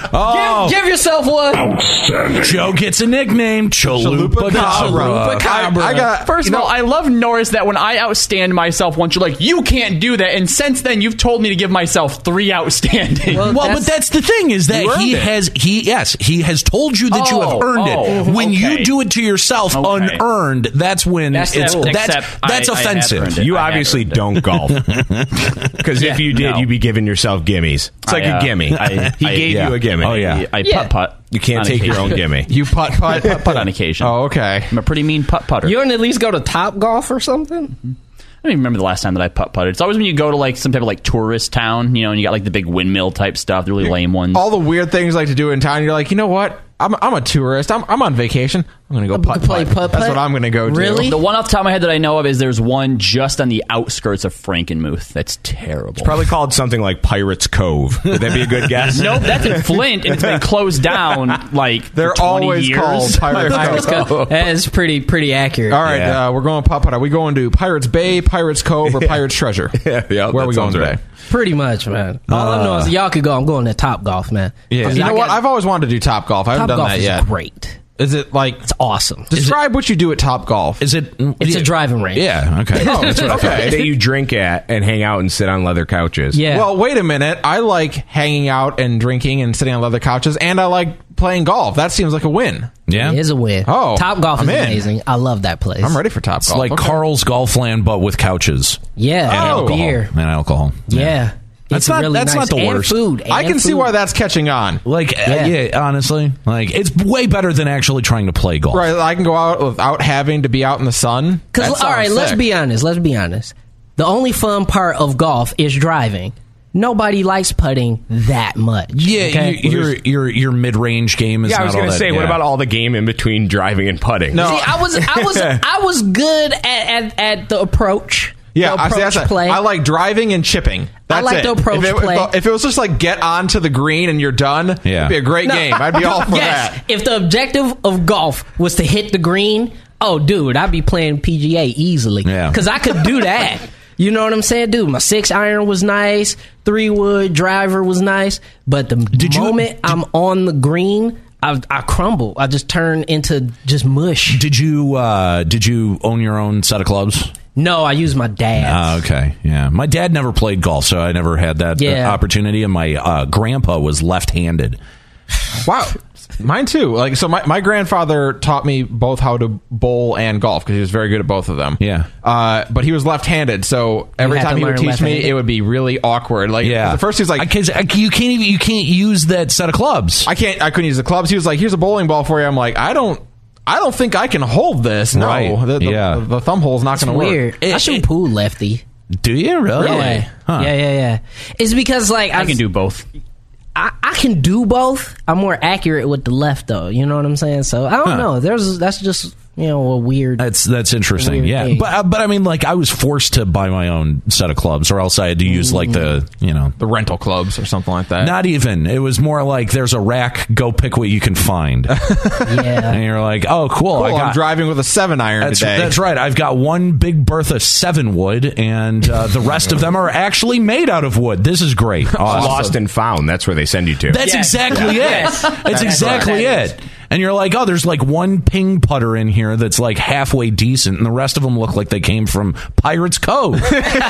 Oh, Give, give yourself one. Joe gets a nickname, Chalupa Cabra. Cabra. I, I got. First you of know, all, I love Norris that when I outstand myself once, you're like, you can't do that. And since then, you've told me to give myself three outstanding. Well, Well, That's- but that's the thing is that You earned he it. has he yes he has told you that you have Oh, earned oh, it. When you okay. do it to yourself Okay. unearned, that's when That's it's the- that's except that's I- I have offensive. earned it. You I have obviously earned it. don't golf. Because if you did, no. you'd be giving yourself gimmies. It's like I, uh, a gimme. I- he I- gave yeah. you a gimme. Oh, yeah. I Yeah. putt putt. You can't on take your occasion. own gimme. you putt putt. Putt putt on occasion. Oh, okay. I'm a pretty mean putt putter. You don't at least go to Top Golf or something? I don't even remember the last time that I putt putted. It's always when you go to like some type of like tourist town, you know, and you got like the big windmill type stuff, the really lame ones. All the weird things like to do in town. You're like, you know what? I'm I'm a tourist. I'm I'm on vacation. I'm gonna go putt play putt. putt-putt? That's what I'm gonna go do. Really? The one off the top of my head that I know of is there's one just on the outskirts of Frankenmuth. That's terrible. Probably called something like Pirates Cove. Would that be a good guess? Nope, that's in Flint, and it's been closed down like They're for twenty always years. called Pirates Cove. That is pretty pretty accurate. All right, Yeah. uh, we're going putt putt. Are we going to Pirates Bay, Pirates Cove, or Pirates Treasure? Yeah, yeah, Where are that we going sounds today? right. Pretty much, man. All I know is y'all could go. I'm going to Top Golf, man. Yeah. 'Cause You know I what? got- I've always wanted to do Top Golf. I haven't Top done Golf that is yet. great. Is it like It's awesome. describe what you do at Top Golf? Is it? It's a driving range. Yeah. Okay. Oh, that's what I thought. That you drink at and hang out and sit on leather couches. Yeah. Well, wait a minute. I like hanging out and drinking and sitting on leather couches, and I like playing golf. That seems like a win. Yeah. It is a win. Oh, Top Golf I'm is in. amazing. I love that place. I'm ready for Top It's Golf. like Okay. Carl's Golfland, but with couches Yeah. and and Oh. alcohol. beer. And alcohol. Yeah. That's It's not- really that's nice. not the And worst. food. I and can see food. why that's catching on. Like, uh, Yeah. yeah, honestly, like it's way better than actually trying to play golf. Right, I can go out without having to be out in the sun. That Because all sounds right, let's sick. be honest. Let's be honest. The only fun part of golf is driving. Nobody likes putting that much. Yeah, okay? you, your your your mid range game is. Yeah, I not was all going to that- say, what yeah. about all the game in between driving and putting? No. See, I was, I was, I was good at, at, at the approach. Yeah, the I, see, approach that's a- play. I like driving and chipping. That's like it. the approach if it, play. If, if it was just like get onto the green and you're done, Yeah. it'd be a great No. game. I'd be all for yes, that. if the objective of golf was to hit the green, oh, dude, I'd be playing P G A easily. Yeah. Because I could do that. You know what I'm saying, dude? My six iron was nice, three wood driver was nice, but the Did you- moment I'm on the green, I, I crumble. I just turn into just mush. Did you uh, did you own your own set of clubs? No, I use my dad's. Ah, okay, yeah. My dad never played golf, so I never had that uh, Yeah. opportunity. And my uh, grandpa was left-handed. Wow. Mine too. Like so, my, my grandfather taught me both how to bowl and golf because he was very good at both of them. Yeah. Uh, but he was left-handed, so every had time to he would learn teach me, left-handed? it would be really awkward. Like Yeah. the first he's like, because you can't even you can't use that set of clubs. I can't. I couldn't use the clubs. He was like, "Here's a bowling ball for you." I'm like, "I don't. I don't think I can hold this. No, Right. the, the, Yeah. the, the thumb hole's not It's going to work." weird. I It- shoot it- pool lefty. Do you really? Yeah. Huh. yeah, yeah, yeah. It's because like I can do both. I, I can do both. I'm more accurate with the left, though. You know what I'm saying? So I don't Huh. know. There's that's just you know a weird. That's that's interesting. Weird Yeah, thing. but uh, but I mean, like I was forced to buy my own set of clubs, or else I had to use like the you know The rental clubs or something like that. Not even. It was more like there's a rack. Go pick what you can find, and yeah. you're like, oh, cool. Cool, I I'm got. driving with a seven iron That's, today. that's right. I've got one Big Bertha seven wood, and uh, the rest of them are actually made out of wood. This is great. Awesome. Lost and found. That's where they send you to. That's Yes. exactly Yes. it. That's exactly That is. it. And you're like, oh, there's like one ping putter in here that's like halfway decent, and the rest of them look like they came from Pirates Cove.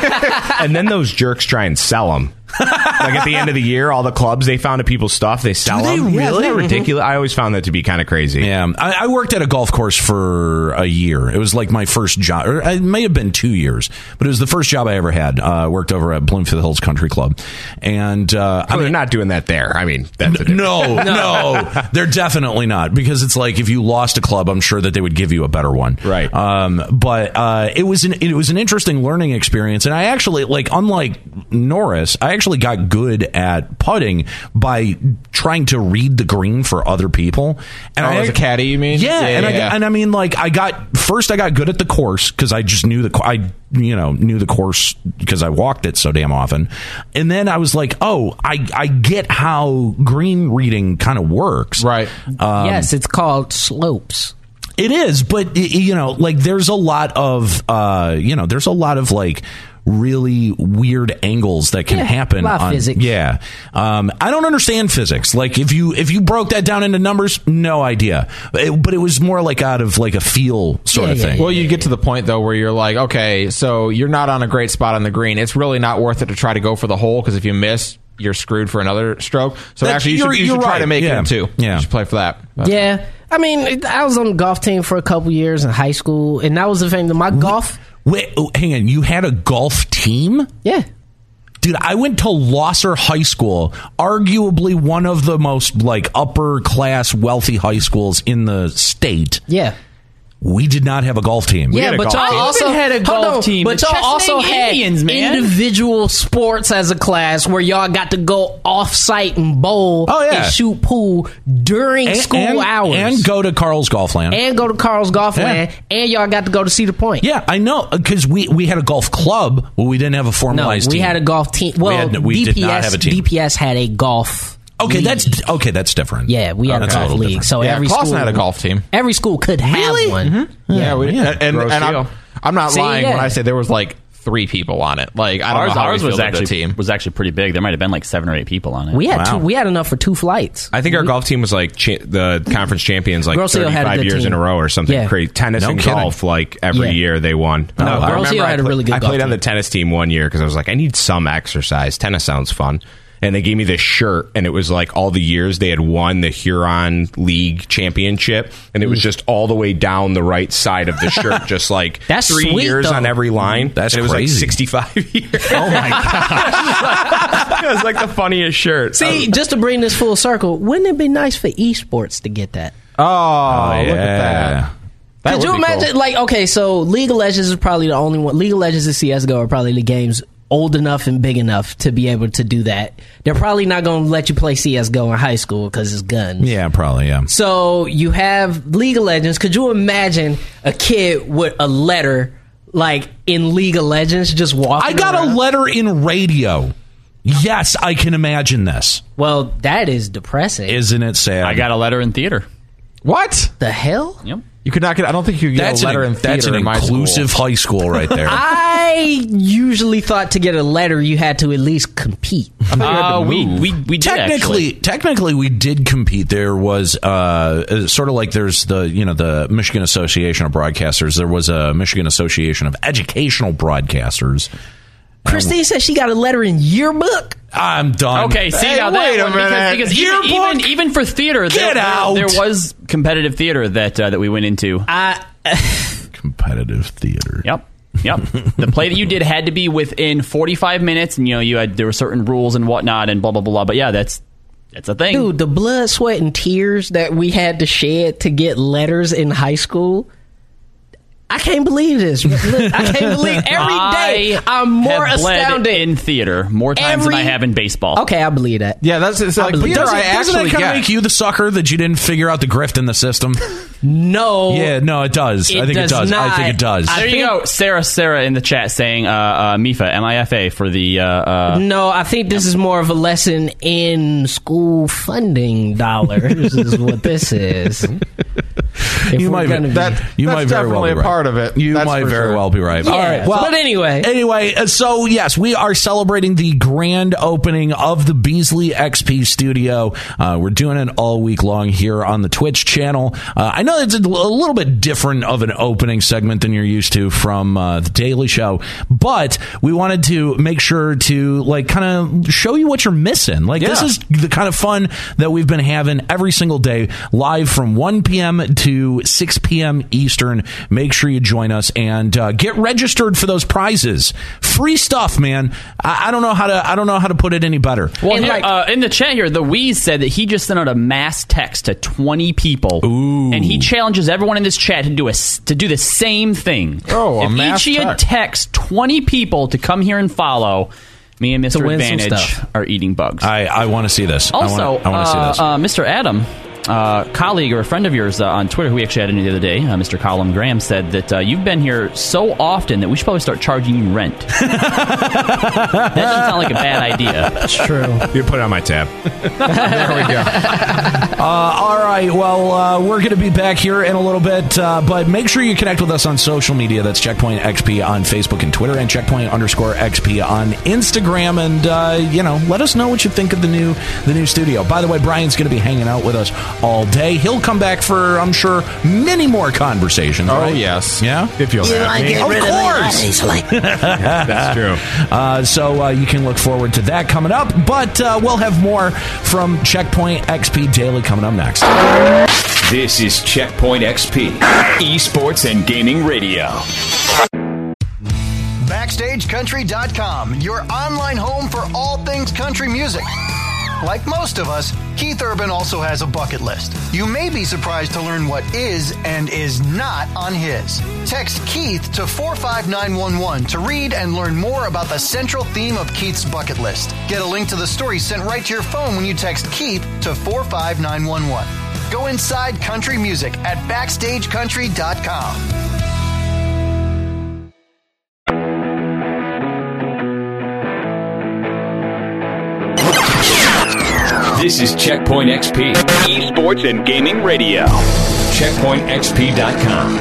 And then those jerks try and sell them. Like at the end of the year, all the clubs they found at people's stuff, they sell Do they them. Yeah, isn't really? that ridiculous? I always found that to be kind of crazy. Yeah, I, I worked at a golf course for a year. It was like my first job. Or it may have been two years, but it was the first job I ever had. Uh, I worked over at Bloomfield Hills Country Club, and uh, I I mean, they're mean, not doing that there. I mean, that's a difference. no, no, they're definitely not, because it's like if you lost a club, I'm sure that they would give you a better one, Right. Um, but uh, it was an it was an interesting learning experience, and I actually like unlike Norris, I actually got good at putting by trying to read the green for other people. And Oh, I, as a caddy, you mean? Yeah, Yeah, and I yeah, got, yeah. and I mean, like I got first, I got good at the course because I just knew the co- I you know knew the course because I walked it so damn often, and then I was like, oh, I I get how green reading kind of works, Right. Um, yes, it's called slopes. It is, but y- you know, like there's a lot of uh, you know, there's a lot of like really weird angles that can Yeah, happen a lot of on physics. yeah um I don't understand physics. Like if you if you broke that down into numbers, no idea, but it, but it was more like out of like a feel sort Yeah, of yeah, thing. Well, you get to the point though where you're like, okay, so you're not on a great spot on the green. It's really not worth it to try to go for the hole, because if you miss, you're screwed for another stroke. So That's- actually, you you're- should, you you're should try right. to make Yeah. it in two. Yeah. You should play for that. But- Yeah, I mean, I was on the golf team for a couple years in high school, and that was the thing. that My golf, Wait, oh, hang on, you had a golf team? yeah, Dude, I went to Losser High School, arguably one of the most like upper class wealthy high schools in the state. yeah. We did not have a golf team. Yeah, had a but golf y'all team. also I even had a hold golf on, team, But the y'all Chestnut also had Indians, man. individual sports as a class where y'all got to go off site and bowl Oh, yeah. and shoot pool during and, school and, hours and go to Carl's Golf Land. and go to Carl's Golf Yeah. Land, and y'all got to go to Cedar Point. Yeah, I know, because we, we had a golf club, but we didn't have a No, formalized we team. had a golf team. Well, had no- we D P S, did not have a team. D P S had a golf. Okay, league. that's okay. That's different. Yeah, we had That's a a golf little league. different. So Yeah, every Clausen school had a golf team. Every school could have Really? one. Yeah, we did. yeah. And, Gross and I'm, deal. I'm not See, lying yeah. when I say there was like three people on it. Like I don't Ours, know how ours we was fielded actually the team. was actually pretty big. There might have been like seven or eight people on it. We had Wow. two. We had enough for two flights. I think our golf team was like cha- the conference champions like Girls Hill had a thirty-five good years team. in a row or something Yeah. crazy. Tennis No and kidding. golf, like every Yeah. year they won. No, I Girls remember Hill I had a pla- really good I golf played on team. the tennis team one year because I was like, I need some exercise. Tennis sounds fun. And they gave me this shirt, and it was like all the years they had won the Huron League Championship, and it was just all the way down the right side of the shirt, just like That's three sweet, years though. on every line. That's and it was crazy. like sixty-five years. Oh my god! It was like the funniest shirt. See, just to bring this full circle, wouldn't it be nice for esports to get that? Oh, Oh, look at yeah. that. That Could would you be imagine? cool. Like, okay, so League of Legends is probably the only one. League of Legends and C S G O are probably the games old enough and big enough to be able to do that. They're probably not going to let you play C S G O in high school because it's guns. Yeah, probably. Yeah. So you have League of Legends. Could you imagine a kid with a letter like in League of Legends just walking? I got around? a letter in radio. Yes, I can imagine this. Well, that is depressing. Isn't it sad? I got a letter in theater. What? the hell? Yep. You could not get. I don't think you could get That's a letter an, in theater that's an in my inclusive school. high school right there. I usually thought to get a letter you had to at least compete. Uh, we, we we did technically, actually. technically, we did compete. There was uh, sort of like there's the you know the Michigan Association of Broadcasters. There was a Michigan Association of Educational Broadcasters. Christine said she got a letter in yearbook. I'm done. Okay, see Hey, now wait that a one minute. because, because even, Yearbook? even even for theater, Get there, there- out. there was competitive theater that uh, that we went into. I Competitive theater. Yep. Yep. The play that you did had to be within forty-five minutes, and you know you had there were certain rules and whatnot, and blah blah blah. blah. But yeah, that's that's a thing. dude, the blood, sweat, and tears that we had to shed to get letters in high school. I can't believe this. Look, I can't believe every day I I'm more have bled astounded. in theater more times than I Every- have in baseball. Okay, I believe that. Yeah, that's it's like believe- theater. Doesn't, I doesn't actually that kind of get. make you the sucker that you didn't figure out the grift in the system? No. Yeah, no, it does. It I think does it does. I not. think it does. I There you think- go, Sarah. Sarah in the chat saying uh, uh, M I F A, M I F A for the. Uh, uh, No, I think this is more of a lesson in school funding dollars. Is what this is. If you we're might gonna be- that- you that's might very well definitely be a right. part of it. You That's might for very sure. well be right. Yeah. All right. Well, But anyway. anyway, uh, so yes, we are celebrating the grand opening of the Beasley X P studio. Uh, we're doing it all week long here on the Twitch channel. Uh, I know it's a, a little bit different of an opening segment than you're used to from uh, the Daily Show, but we wanted to make sure to like kind of show you what you're missing. Like this Yeah. is the kind of fun that we've been having every single day, live from one p.m. to six p.m. Eastern. Make sure you join us and uh, get registered for those prizes. Free stuff, man. I, I don't know how to. I don't know how to put it any better. Well, And here, like- uh, in the chat here, the Wheeze said that he just sent out a mass text to twenty people, Ooh. and he challenges everyone in this chat to do a s- to do the same thing. Oh, a if mass each of you text. text twenty people to come here and follow, me and Mister win some Advantage stuff. are eating bugs. I, I want to see this. also, I want to see uh, this. uh, Mister Adam. uh, colleague or a friend of yours uh, on Twitter, who we actually had in the other day, uh, Mister Colin Graham, said that uh, you've been here so often that we should probably start charging you rent. That doesn't sound like a bad idea. That's true. You put it on my tab. There we go. Uh, all right. Well, uh, we're going to be back here in a little bit, uh, but make sure you connect with us on social media. That's Checkpoint X P on Facebook and Twitter, and Checkpoint underscore X P on Instagram. And uh, you know, let us know what you think of the new the new studio. By the way, Brian's going to be hanging out with us all day. He'll come back for, I'm sure, many more conversations. Oh, right? yes. Yeah. If you'll have me. Of course. Yeah, that's true. Uh, so uh, you can look forward to that coming up. But uh, we'll have more from Checkpoint X P Daily coming up next. This is Checkpoint X P, Esports and Gaming Radio. Backstage Country dot com, your online home for all things country music. Like most of us, Keith Urban also has a bucket list. You may be surprised to learn what is and is not on his. Text Keith to four five nine one one to read and learn more about the central theme of Keith's bucket list. Get a link to the story sent right to your phone when you text Keith to four five nine one one. Go inside country music at Backstage Country dot com. This is Checkpoint X P, Esports and Gaming Radio. Checkpoint X P dot com.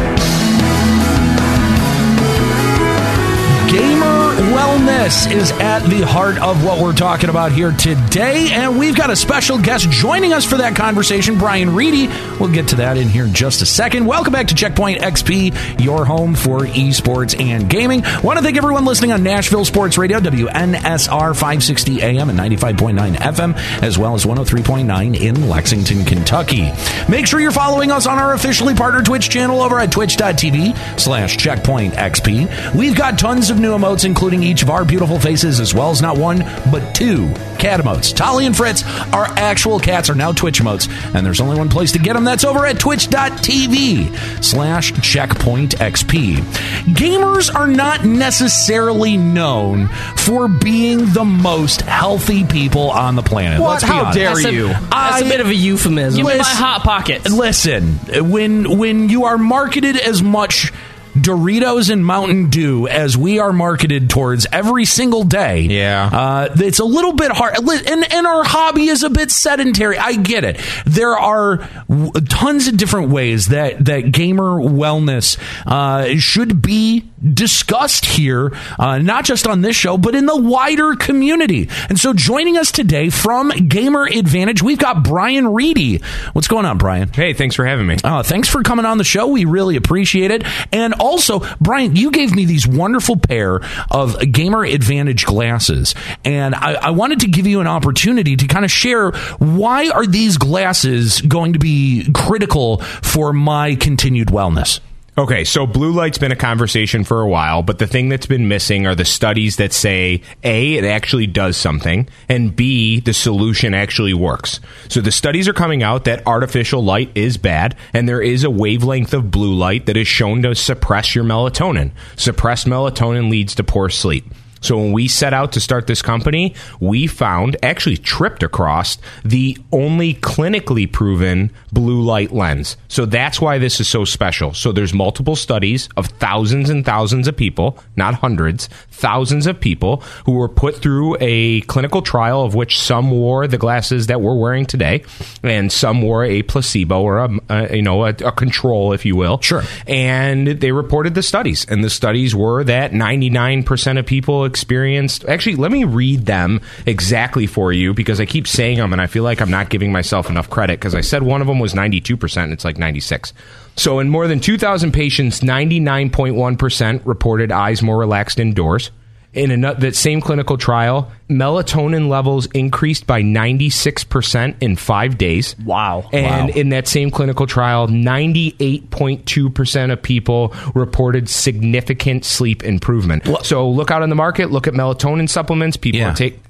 Gamer wellness is at the heart of what we're talking about here today, and we've got a special guest joining us for that conversation, Brian Reedy. We'll get to that in here in just a second. Welcome back to Checkpoint X P, your home for esports and gaming. Want to thank everyone listening on Nashville Sports Radio, W N S R five sixty A M and ninety-five point nine F M, as well as one oh three point nine in Lexington, Kentucky. Make sure you're following us on our officially partnered Twitch channel over at twitch dot t v slash checkpoint x p. We've got tons of new emotes, including each of our beautiful faces, as well as not one, but two cat emotes. Tolly and Fritz, our actual cats, are now Twitch emotes, and there's only one place to get them. That's over at twitch dot t v slash checkpoint x p. Gamers are not necessarily known for being the most healthy people on the planet. What? Let's be How honest. dare That's a, you? That's I- a bit of a euphemism. Give me my Listen- Hot Pockets. Listen, when when you are marketed as much Doritos and Mountain Dew as we are marketed towards every single day, Yeah. uh, it's a little bit hard. And, and our hobby is a bit sedentary. I get it. There are w- tons of different ways that, that gamer wellness uh, should be discussed here, uh, not just on this show, but in the wider community. And so joining us today from Gamer Advantage, we've got Brian Reedy. What's going on, Brian? Hey, thanks for having me. Uh, thanks for coming on the show. We really appreciate it. And also, Brian, you gave me these wonderful pair of Gamer Advantage glasses. And I, I wanted to give you an opportunity to kind of share, why are these glasses going to be critical for my continued wellness? Okay, so blue light's been a conversation for a while, but the thing that's been missing are the studies that say, A, it actually does something, and B, the solution actually works. So the studies are coming out that artificial light is bad, and there is a wavelength of blue light that is shown to suppress your melatonin. Suppressed melatonin leads to poor sleep. So when we set out to start this company, we found, actually tripped across, the only clinically proven blue light lens. So that's why this is so special. So there's multiple studies of thousands and thousands of people, not hundreds, thousands of people who were put through a clinical trial, of which some wore the glasses that we're wearing today, and some wore a placebo, or a, a you know a, a control, if you will. Sure. And they reported the studies, and the studies were that ninety-nine percent of people experienced. Actually, let me read them exactly for you, because I keep saying them and I feel like I'm not giving myself enough credit, because I said one of them was ninety-two percent and it's like ninety-six. So in more than two thousand patients, ninety-nine point one percent reported eyes more relaxed indoors. In a, that same clinical trial, melatonin levels increased by ninety-six percent in five days. Wow. And Wow. in that same clinical trial, ninety-eight point two percent of people reported significant sleep improvement. Well- so look out on the market, look at melatonin supplements. People Yeah. are take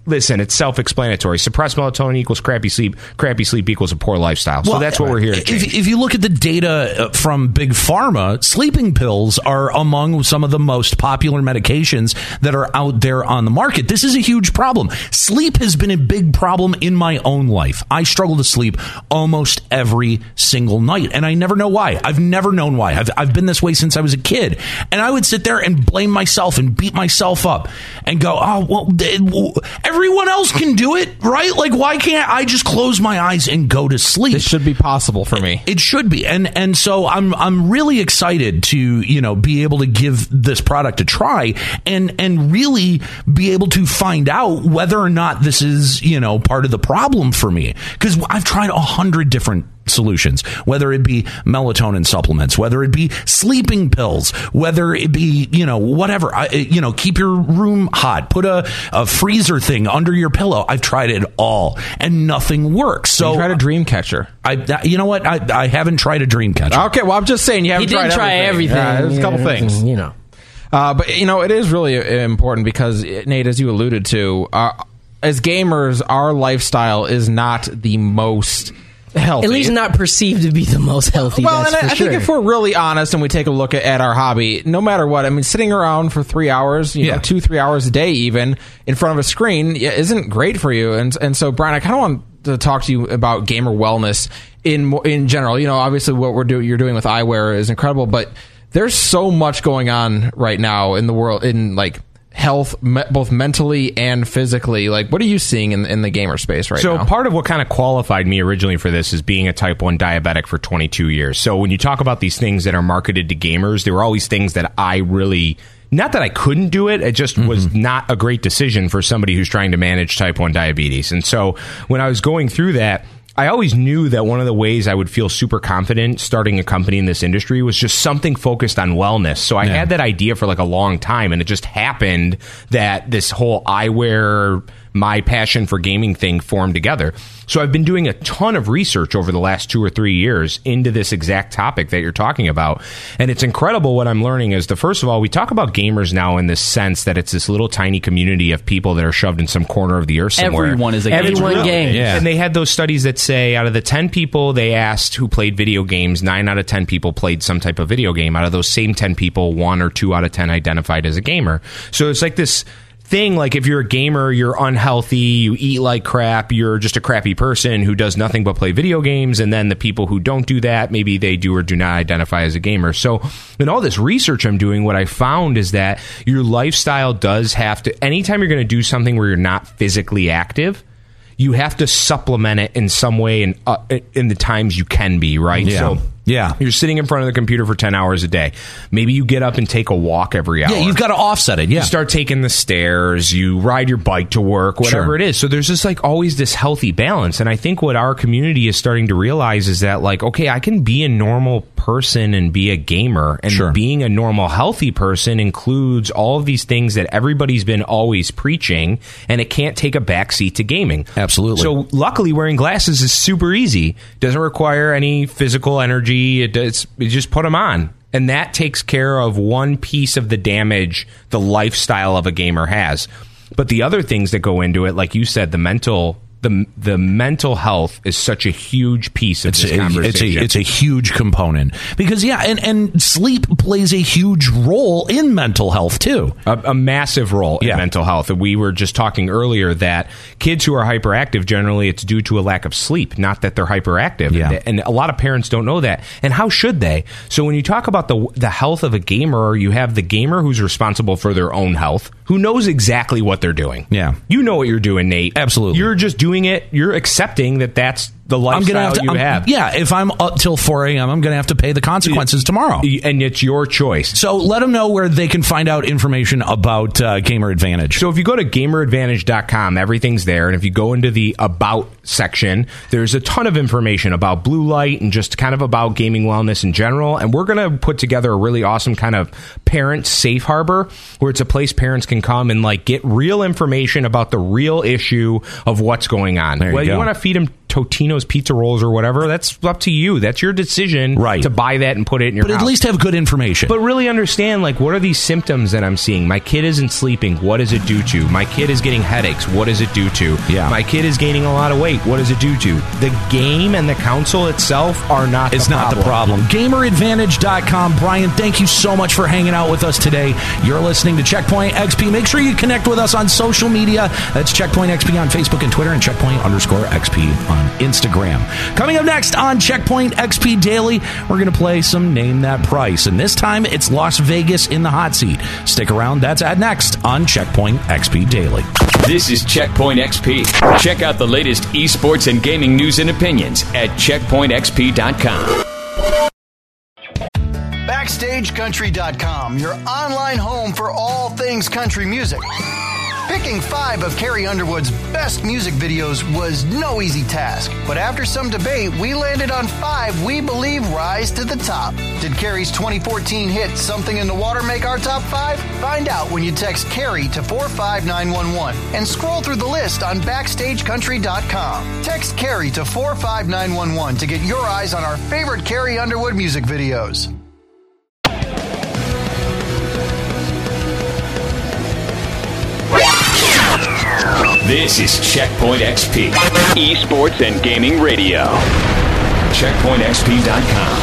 listen, it's self-explanatory. Suppressed melatonin equals crappy sleep. Crappy sleep equals a poor lifestyle. So Well, that's what we're here to change. If, if you look at the data from Big Pharma, sleeping pills are among some of the most popular medications that are out there on the market. This is a huge problem. Sleep has been a big problem in my own life. I struggle to sleep almost every single night, and I never know why. I've never known why. I've, I've been this way since I was a kid, and I would sit there and blame myself and beat myself up and go, oh, well, everyone else can do it, right? Like, why can't I just close my eyes and go to sleep? This should be possible for me. It should be, and and so I'm I'm really excited to you know be able to give this product a try and and really be able to find out whether or not this is you know part of the problem for me, because I've tried a hundred different solutions, whether it be melatonin supplements, whether it be sleeping pills, whether it be, you know, whatever, I, you know, keep your room hot, put a, a freezer thing under your pillow. I've tried it all and nothing works. So you tried a dream catcher. I, you know what? I, I haven't tried a dream catcher. Okay. Well, I'm just saying you haven't He tried didn't try everything. Yeah, there's a couple Yeah, things. You know. Uh, but, you know, it is really important because, Nate, as you alluded to, uh, as gamers, our lifestyle is not the most healthy. At least not perceived to be the most healthy. Well, that's and I, for I sure. think if we're really honest and we take a look at, at our hobby, no matter what, I mean, sitting around for three hours, you Yeah. know, two, three hours a day even, in front of a screen yeah, isn't great for you. And and so, Brian, I kind of want to talk to you about gamer wellness in in general. You know, obviously what we're doing, you're doing with eyewear is incredible, but there's so much going on right now in the world, in like health, me- both mentally and physically. Like, what are you seeing in, in the gamer space right so now? So part of what kind of qualified me originally for this is being a type one diabetic for twenty-two years. So when you talk about these things that are marketed to gamers, there were always things that I really... Not that I couldn't do it, it just mm-hmm. was not a great decision for somebody who's trying to manage type one diabetes. And so when I was going through that, I always knew that one of the ways I would feel super confident starting a company in this industry was just something focused on wellness. So I yeah. had that idea for like a long time, and it just happened that this whole eyewear, my passion for gaming thing formed together. So I've been doing a ton of research over the last two or three years into this exact topic that you're talking about. And it's incredible what I'm learning is the first of all, we talk about gamers now in this sense that it's this little tiny community of people that are shoved in some corner of the earth somewhere. Everyone is a gamer. Everyone really. games. Yeah. And they had those studies that say out of the ten people they asked who played video games, nine out of ten people played some type of video game. Out of those same ten people, one or two out of ten identified as a gamer. So it's like this thing, like if you're a gamer, you're unhealthy, you eat like crap, you're just a crappy person who does nothing but play video games, and then the people who don't do that, maybe they do or do not identify as a gamer. So in all this research I'm doing, what I found is that your lifestyle does have to, anytime you're going to do something where you're not physically active, you have to supplement it in some way in, uh, in the times you can be, right? Yeah. So Yeah. you're sitting in front of the computer for ten hours a day. Maybe you get up and take a walk every hour. Yeah, you've got to offset it. Yeah. You start taking the stairs, you ride your bike to work, whatever Sure. it is. So there's just like always this healthy balance. And I think what our community is starting to realize is that like, okay, I can be a normal person and be a gamer. And Sure. being a normal, healthy person includes all of these things that everybody's been always preaching, and it can't take a backseat to gaming. Absolutely. So luckily wearing glasses is super easy. Doesn't require any physical energy. It does, you just put them on. And that takes care of one piece of the damage the lifestyle of a gamer has. But the other things that go into it, like you said, the mental the the mental health is such a huge piece of It's this a, conversation. it's a it's a huge component because yeah, and, and sleep plays a huge role in mental health too. A, a massive role Yeah. in mental health. And we were just talking earlier that kids who are hyperactive, generally it's due to a lack of sleep, not that they're hyperactive. Yeah. And, and a lot of parents don't know that. And how should they? So when you talk about the the health of a gamer, you have the gamer who's responsible for their own health, who knows exactly what they're doing. Yeah. You know what you're doing, Nate. Absolutely. You're just doing it. You're accepting that that's the I'm lifestyle gonna have to, you I'm- have. Yeah, if I'm up till four a.m., I'm going to have to pay the consequences tomorrow. And it's your choice. So let them know where they can find out information about uh, Gamer Advantage. So if you go to gamer advantage dot com, everything's there. And if you go into the About section, there's a ton of information about blue light and just kind of about gaming wellness in general. And we're going to put together a really awesome kind of parent safe harbor where it's a place parents can come and like get real information about the real issue of what's going on. There you Well, you go. want to feed them Totino's pizza rolls or whatever, that's up to you. That's your decision right. to buy that and put it in your but house. But at least have good information. But really understand, like, what are these symptoms that I'm seeing? My kid isn't sleeping. What does it do to? My kid is getting headaches. What does it do to? Yeah. My kid is gaining a lot of weight. What does it do to? The game and the console itself are not it's the not problem. the problem. Gamer Advantage dot com. Brian, thank you so much for hanging out with us today. You're listening to Checkpoint X P. Make sure you connect with us on social media. That's Checkpoint X P on Facebook and Twitter, and Checkpoint underscore X P on Instagram. Coming up next on Checkpoint X P Daily, we're going to play some Name That Price. And this time, it's Las Vegas in the hot seat. Stick around. That's at next on Checkpoint X P Daily. This is Checkpoint X P. Check out the latest esports and gaming news and opinions at checkpoint x p dot com. Backstage Country dot com, your online home for all things country music. Picking five of Carrie Underwood's best music videos was no easy task, but after some debate, we landed on five we believe rise to the top. Did Carrie's twenty fourteen hit Something in the Water make our top five? Find out when you text Carrie to four five nine one one and scroll through the list on Backstage Country dot com. Text Carrie to four five nine one one to get your eyes on our favorite Carrie Underwood music videos. This is Checkpoint X P, esports and gaming radio. checkpoint x p dot com.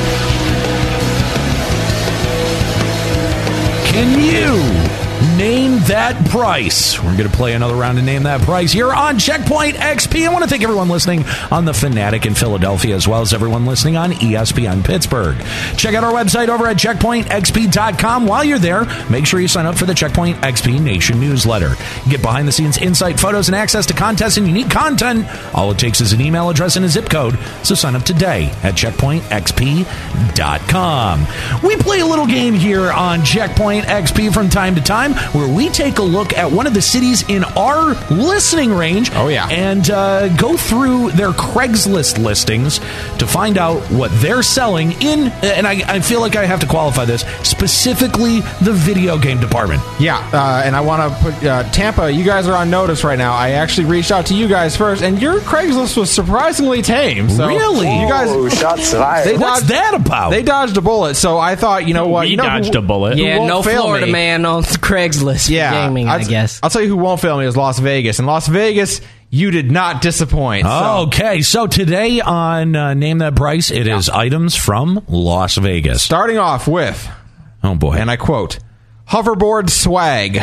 Can you name that price? We're going to play another round of Name That Price here on Checkpoint X P. I want to thank everyone listening on the Fanatic in Philadelphia, as well as everyone listening on E S P N Pittsburgh. Check out our website over at checkpoint x p dot com. While you're there, make sure you sign up for the Checkpoint X P Nation newsletter. Get behind-the-scenes insight, photos, and access to contests and unique content. All it takes is an email address and a zip code. So sign up today at checkpoint x p dot com. We play a little game here on Checkpoint X P from time to time, where we take a look at one of the cities in our listening range. Oh, yeah. And uh, go through their Craigslist listings to find out what they're selling in, and I, I feel like I have to qualify this, specifically the video game department. Yeah, uh, and I want to put uh, Tampa, you guys are on notice right now. I actually reached out to you guys first, and your Craigslist was surprisingly tame. So Really? You guys, Oh, shots fired. they What's dodged, that about? They dodged a bullet, so I thought, you know what? We you know dodged who, a bullet. who Yeah, won't no fail Florida me? man on Craigslist Yeah, gaming, I'll, I guess. I'll tell you who won't fail me is Las Vegas. And Las Vegas, you did not disappoint. So. Okay, so today on uh, Name That Price, it is items from Las Vegas. Starting off with, Oh, boy. and I quote, hoverboard swag.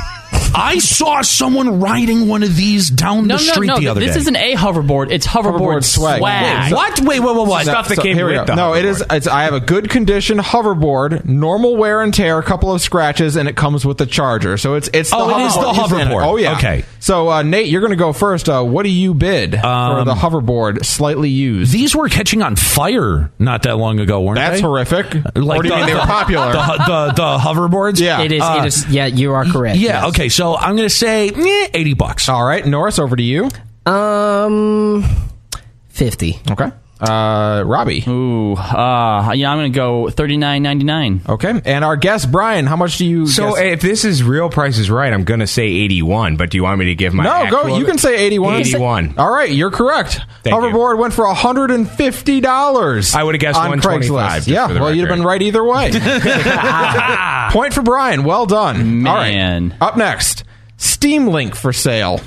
I saw someone riding one of these down No, the no, street no. the other This day. isn't a hoverboard. It's hoverboard, Hoverboard swag. swag. Wait, what? Wait, wait, wait, wait. Stuff that So, came here we with go. the No, it hoverboard. is. It's, I have a good condition hoverboard, normal wear and tear, a couple of scratches, and it comes with the charger. So it's it's the Oh, it hoverboard. is the You said it. hoverboard. Oh yeah. Okay. So uh, Nate, you're going to go first. Uh, what do you bid for Um, the hoverboard, slightly used? These were catching on fire not that long ago, weren't That's they? horrific. Like or do you the- mean they were popular? The, the, the hoverboards? Yeah. It is. Uh, it is. Yeah, you are correct. Yeah, yes. okay, so I'm going to say eh, eighty bucks. All right, Norris, over to you. Um, fifty. Okay. Uh, Robbie. Ooh, uh, yeah, I'm gonna go thirty-nine ninety-nine. Okay. And our guest Brian, how much do you? So guess? if this is real Price is Right, I'm going to say eighty-one, but do you want me to give my No, actual- go. You can say eighty-one. eighty-one. All right, you're correct. Thank you. Hoverboard went for one hundred fifty dollars. I would've guessed on one twenty-five, Craigslist. just Yeah, for the well, you'd have record. been right either way. Point for Brian. Well done. Man. All right. Up next, Steam Link for sale.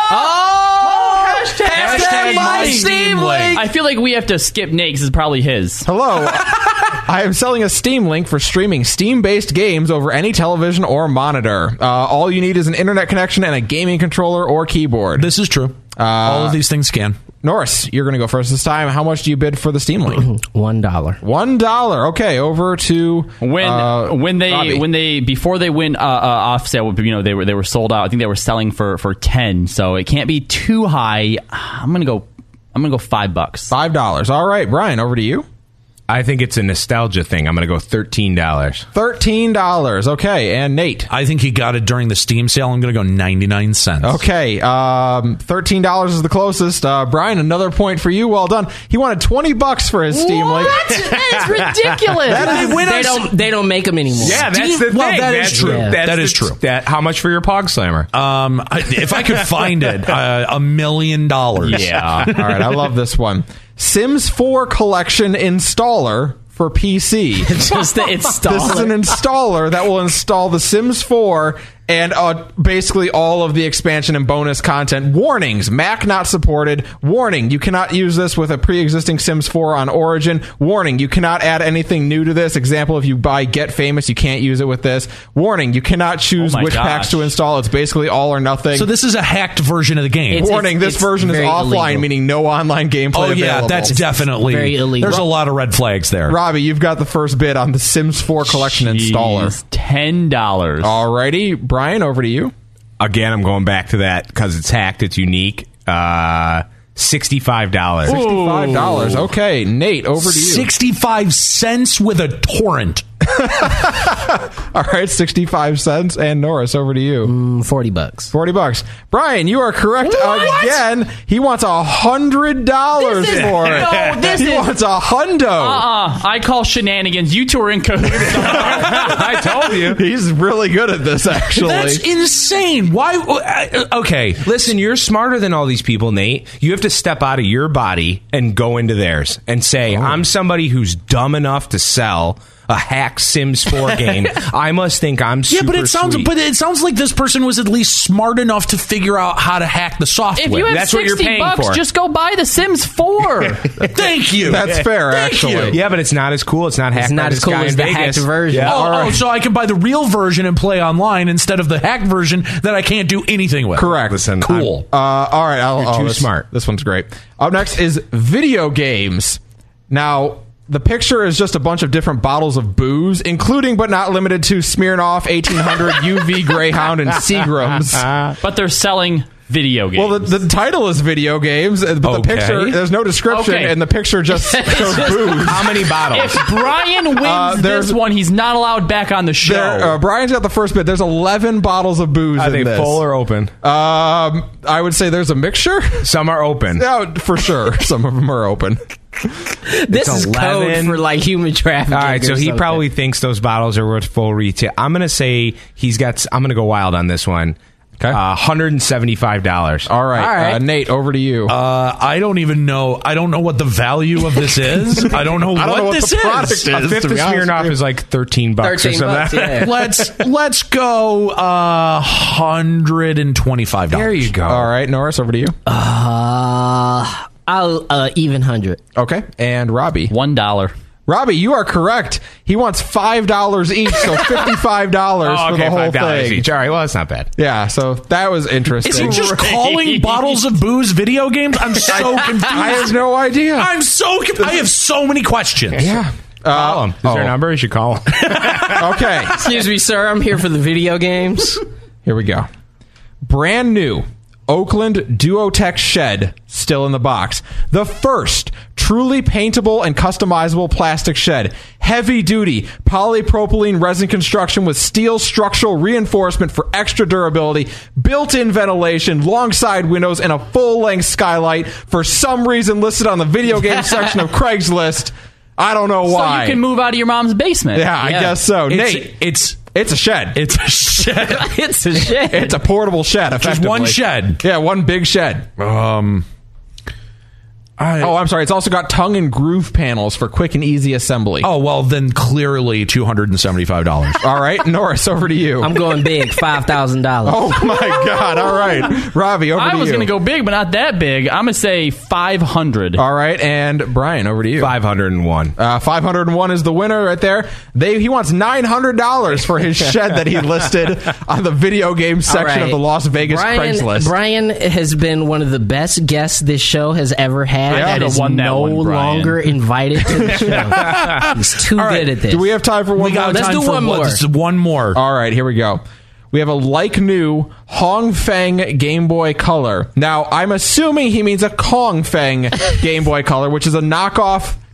Hashtag my Steam Link. I feel like we have to skip Nate because it's probably his. Hello. I am selling a Steam Link for streaming Steam-based games over any television or monitor. Uh, all you need is an internet connection and a gaming controller or keyboard. This is true. All of these things can. Norris, you're going to go first this time. How much do you bid for the Steam Link? One dollar. One dollar. Okay, over to When uh, when they Robbie. when they before they went uh, uh, off sale, you know they were they were sold out. I think they were selling for for ten, so it can't be too high. I'm gonna go. I'm gonna go five bucks. Five dollars. All right, Brian, over to you. I think it's a nostalgia thing. I'm going to go thirteen dollars. thirteen dollars. Okay. And Nate? I think he got it during the Steam sale. I'm going to go ninety-nine cents. Okay. Um, thirteen dollars is the closest. Uh, Brian, another point for you. Well done. He wanted twenty bucks for his Steam Link. What? That's ridiculous. That is- they, they don't. They don't make them anymore. Yeah, that's the thing. well, that is That's true. the- Yeah. that's That the- is true. That, how much for your Pog Slammer? Um, I, if I could find it, uh, a million dollars. Yeah. All right. I love this one. Sims four collection installer for P C. Just the installer. This is an installer that will install The Sims four and uh, basically all of the expansion and bonus content. Warnings: Mac not supported. Warning: you cannot use this with a pre-existing Sims four on Origin. Warning: you cannot add anything new to this. Example: if you buy Get Famous, you can't use it with this. Warning: you cannot choose Oh my which gosh. packs to install. It's basically all or nothing. So this is a hacked version of the game. It's- Warning: this it's version is very offline, illegal. meaning no online gameplay oh yeah, available. that's definitely very illegal. There's a lot of red flags there. Robbie, you've got the first bid on the Sims four collection installer. Jeez, ten dollars. Alrighty, Brian, over to you. Again, I'm going back to that because it's hacked. It's unique. Uh, sixty-five dollars. sixty-five dollars. Okay, Nate, over to you. sixty-five cents with a torrent. All right, sixty-five cents. And Norris, over to you. Mm, Forty bucks. forty bucks. Brian, you are correct What? again. He wants a hundred dollars This is- for it. no, this he is- wants a hundo. Uh-uh. I call shenanigans. You two are in cahoots. I told you. He's really good at this, actually. That's insane. Why? Uh, okay. Listen, you're smarter than all these people, Nate. You have to step out of your body and go into theirs and say, I'm somebody who's dumb enough to sell a hack Sims four game. I must think I'm Yeah, super but it sounds sweet. but it sounds like this person was at least smart enough to figure out how to hack the software. If you have That's what you're sixty paying bucks, for. just go buy The Sims four. Thank you. That's fair, Thank actually. you. Yeah, but it's not as cool. It's not hacked. It's not by as this cool guy as in the Vegas. hacked version. Yeah. Oh, All right. oh, so I can buy the real version and play online instead of the hacked version that I can't do anything with. Correct. Listen, Cool. Uh, all right. I'll, You're oh, too this- smart. This one's great. Up next is video games. Now, the picture is just a bunch of different bottles of booze, including but not limited to Smirnoff, eighteen hundred, U V Greyhound, and Seagram's. But they're selling video games. Well, the, the title is video games, but the Okay. picture, there's no description, Okay. and the picture just shows booze. How many bottles? if Brian wins Uh, there's- this one, he's not allowed back on the show. There, uh, Brian's got the first bit. There's eleven bottles of booze Are in they this. full or open? Um, I would say there's a mixture. Some are open. Yeah, for sure. Some of them are open. This It's is code eleven. for like human trafficking. All right, so or he something. probably thinks those bottles are worth full retail. I'm going to say he's got. I'm going to go wild on this one. Okay. uh, one hundred seventy-five dollars. All right, All right. Uh, Nate, over to you. Uh, I don't even know. I don't know what the value of this is. I don't know, I don't what, know what this the product is. is. A fifth to of be honest Smirnoff with you. is like thirteen bucks thirteen or something. bucks. Yeah. Let's let's go uh, hundred and twenty five dollars. There you go. All right, Norris, over to you. Uh, I'll uh, even hundred. Okay, and Robbie. One dollar. Robbie, you are correct. He wants five dollars each, so fifty-five dollars Oh, for okay, the whole five dollars thing. each. All right, well, that's not bad. Yeah, so that was interesting. Is he just calling bottles of booze video games? I'm so confused. I have no idea. I'm so. Con- I have so many questions. yeah. Call him. Is oh. there a number? You should call him. Okay, Excuse me, sir. I'm here for the video games. here we go. Brand new Oakland Duotech shed, still in the box. The first truly paintable and customizable plastic shed. Heavy duty polypropylene resin construction with steel structural reinforcement for extra durability, built-in ventilation, long side windows, and a full-length skylight. For some reason listed on the video game section of Craigslist. I don't know why. So you can move out of your mom's basement. Yeah, I Yeah. guess so. It's Nate, it's it's a shed. it's a shed. It's a shit. It's a portable shed, effectively. one shed. Yeah, one big shed. Um. I, Oh, I'm sorry. It's also got tongue and groove panels for quick and easy assembly. oh well, then clearly two hundred and seventy five dollars. All right, Norris, over to you. I'm going big. Five thousand dollars. Oh, my God. All right. Robbie, over I to was you. going to go big, but not that big. I'm going to say five hundred. All right, and Brian, over to you. five hundred one. Uh, five hundred one is the winner right there. They He wants nine hundred dollars for his shed that he listed on the video game section All right. of the Las Vegas Brian, Craigslist. Brian has been one of the best guests this show has ever had. Yeah. that Could've is won that no one, Brian. longer invited to the show. He's too All right, good at this. do we have time for one We got more? let's time do for one more. Let's do one more. All right, here we go. We have a like new Hong Feng Game Boy Color. Now, I'm assuming he means a Kong Feng Game Boy Color, which is a knockoff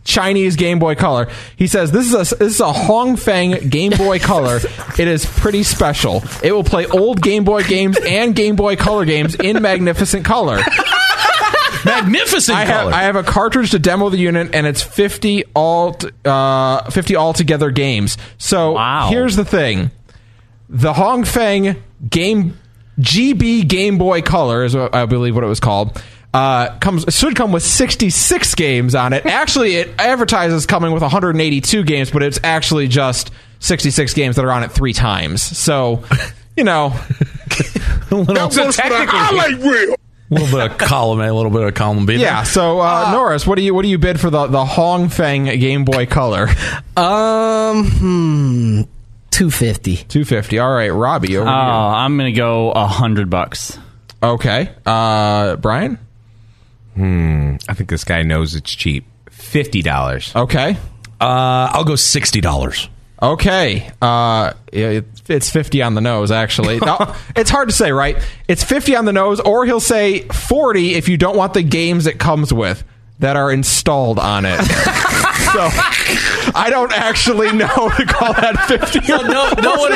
Chinese Game Boy Color. He says, this is a this is a Hongfeng Game Boy Color. It is pretty special. It will play old Game Boy games and Game Boy Color games in magnificent color. Magnificent I color. have, I have a cartridge to demo the unit, and it's fifty all uh, fifty altogether games. So Wow. here's the thing: the Hongfeng Game G B Game Boy Color is what I believe what it was called. Uh, comes should come with sixty-six games on it. Actually, it advertises coming with one hundred eighty-two games, but it's actually just sixty-six games that are on it three times. So, you know, a little, So technically, I like real. little bit of column A, a little bit of column B. yeah. So, uh, uh, Norris, what do you what do you bid for the the Hongfeng Game Boy Color? Um, hmm, two fifty. Two fifty. All right, Robbie, over Oh, to you. I'm gonna go a hundred bucks. Okay. Uh, Brian? Hmm. I think this guy knows it's cheap. Fifty dollars. Okay. Uh, I'll go sixty dollars. Okay. Uh, it, it's fifty on the nose, actually. Now, it's hard to say, right? It's fifty on the nose, or he'll say forty if you don't want the games it comes with that are installed on it. So, I don't actually know to call that fifty. No, no one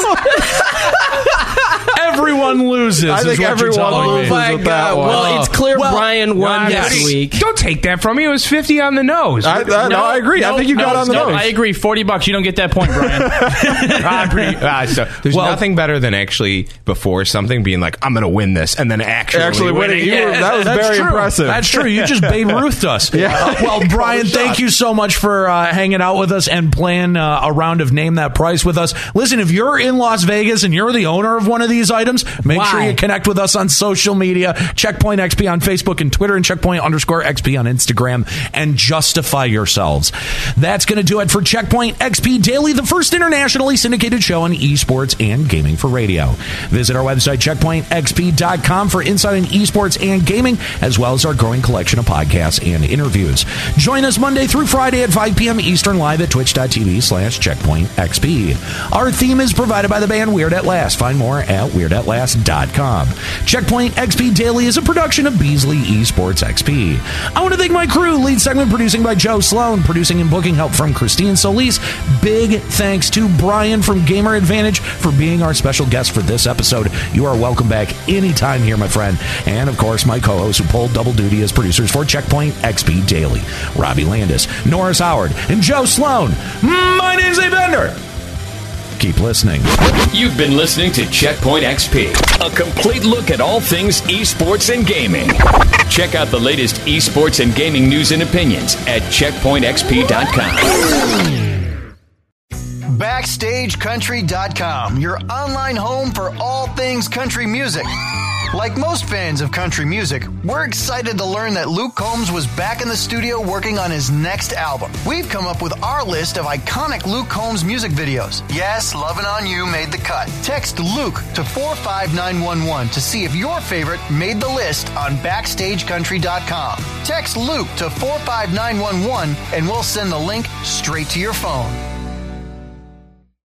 wins. Everyone loses. I is think what you're everyone telling me. loses with that one. Well, it's clear Well, Brian won Nah, this buddy, week. Don't take that from me. It was fifty on the nose. I, I, no, I agree. I think you got no, on the no, nose. I agree. Forty bucks. You don't get that point, Brian. Ah, pretty- ah, so there's Well- nothing better than actually before something being like, I'm going to win this, and then actually, Actually winning. You were- that was That's very true. impressive. That's true. You just Babe Ruthed us. Yeah. Uh, well, Brian, thank you so much for uh, hanging out with us and playing uh, a round of Name That Price with us. Listen, if you're in Las Vegas and you're the owner of one of these items, make Why? sure you connect with us on social media. Checkpoint X P on Facebook and Twitter, and Checkpoint underscore X P on Instagram, and justify yourselves. That's going to do it for Checkpoint X P Daily, the first internationally syndicated show on esports and gaming for radio. Visit our website, checkpoint x p dot com, for insight in esports and gaming, as well as our growing collection of podcasts and interviews. Join us Monday through Friday at five p.m. Eastern, live at twitch.tv slash checkpointxp. Our theme is provided by the band Weird at Last. Find more at weird at last dot com. Checkpoint X P Daily is a production of Beasley Esports X P. I want to thank my crew, lead segment producing by Joe Sloan, producing and booking help from Christine Solis. Big thanks to Brian from Gamer Advantage for being our special guest for this episode. You are welcome back anytime here, my friend. And of course, my co-hosts who pulled double duty as producers for Checkpoint X P Daily, Robbie Landis, Norris Howard, and Joe Sloan. My name's Abe Bender. Keep listening. You've been listening to Checkpoint X P, a complete look at all things esports and gaming. Check out the latest esports and gaming news and opinions at checkpoint x p dot com. Backstage Country dot com, your online home for all things country music. Like most fans of country music, we're excited to learn that Luke Combs was back in the studio working on his next album. We've come up with our list of iconic Luke Combs music videos. Yes, Lovin' On You made the cut. Text Luke to four five nine one one to see if your favorite made the list on Backstage Country dot com. Text Luke to four five nine one one and we'll send the link straight to your phone.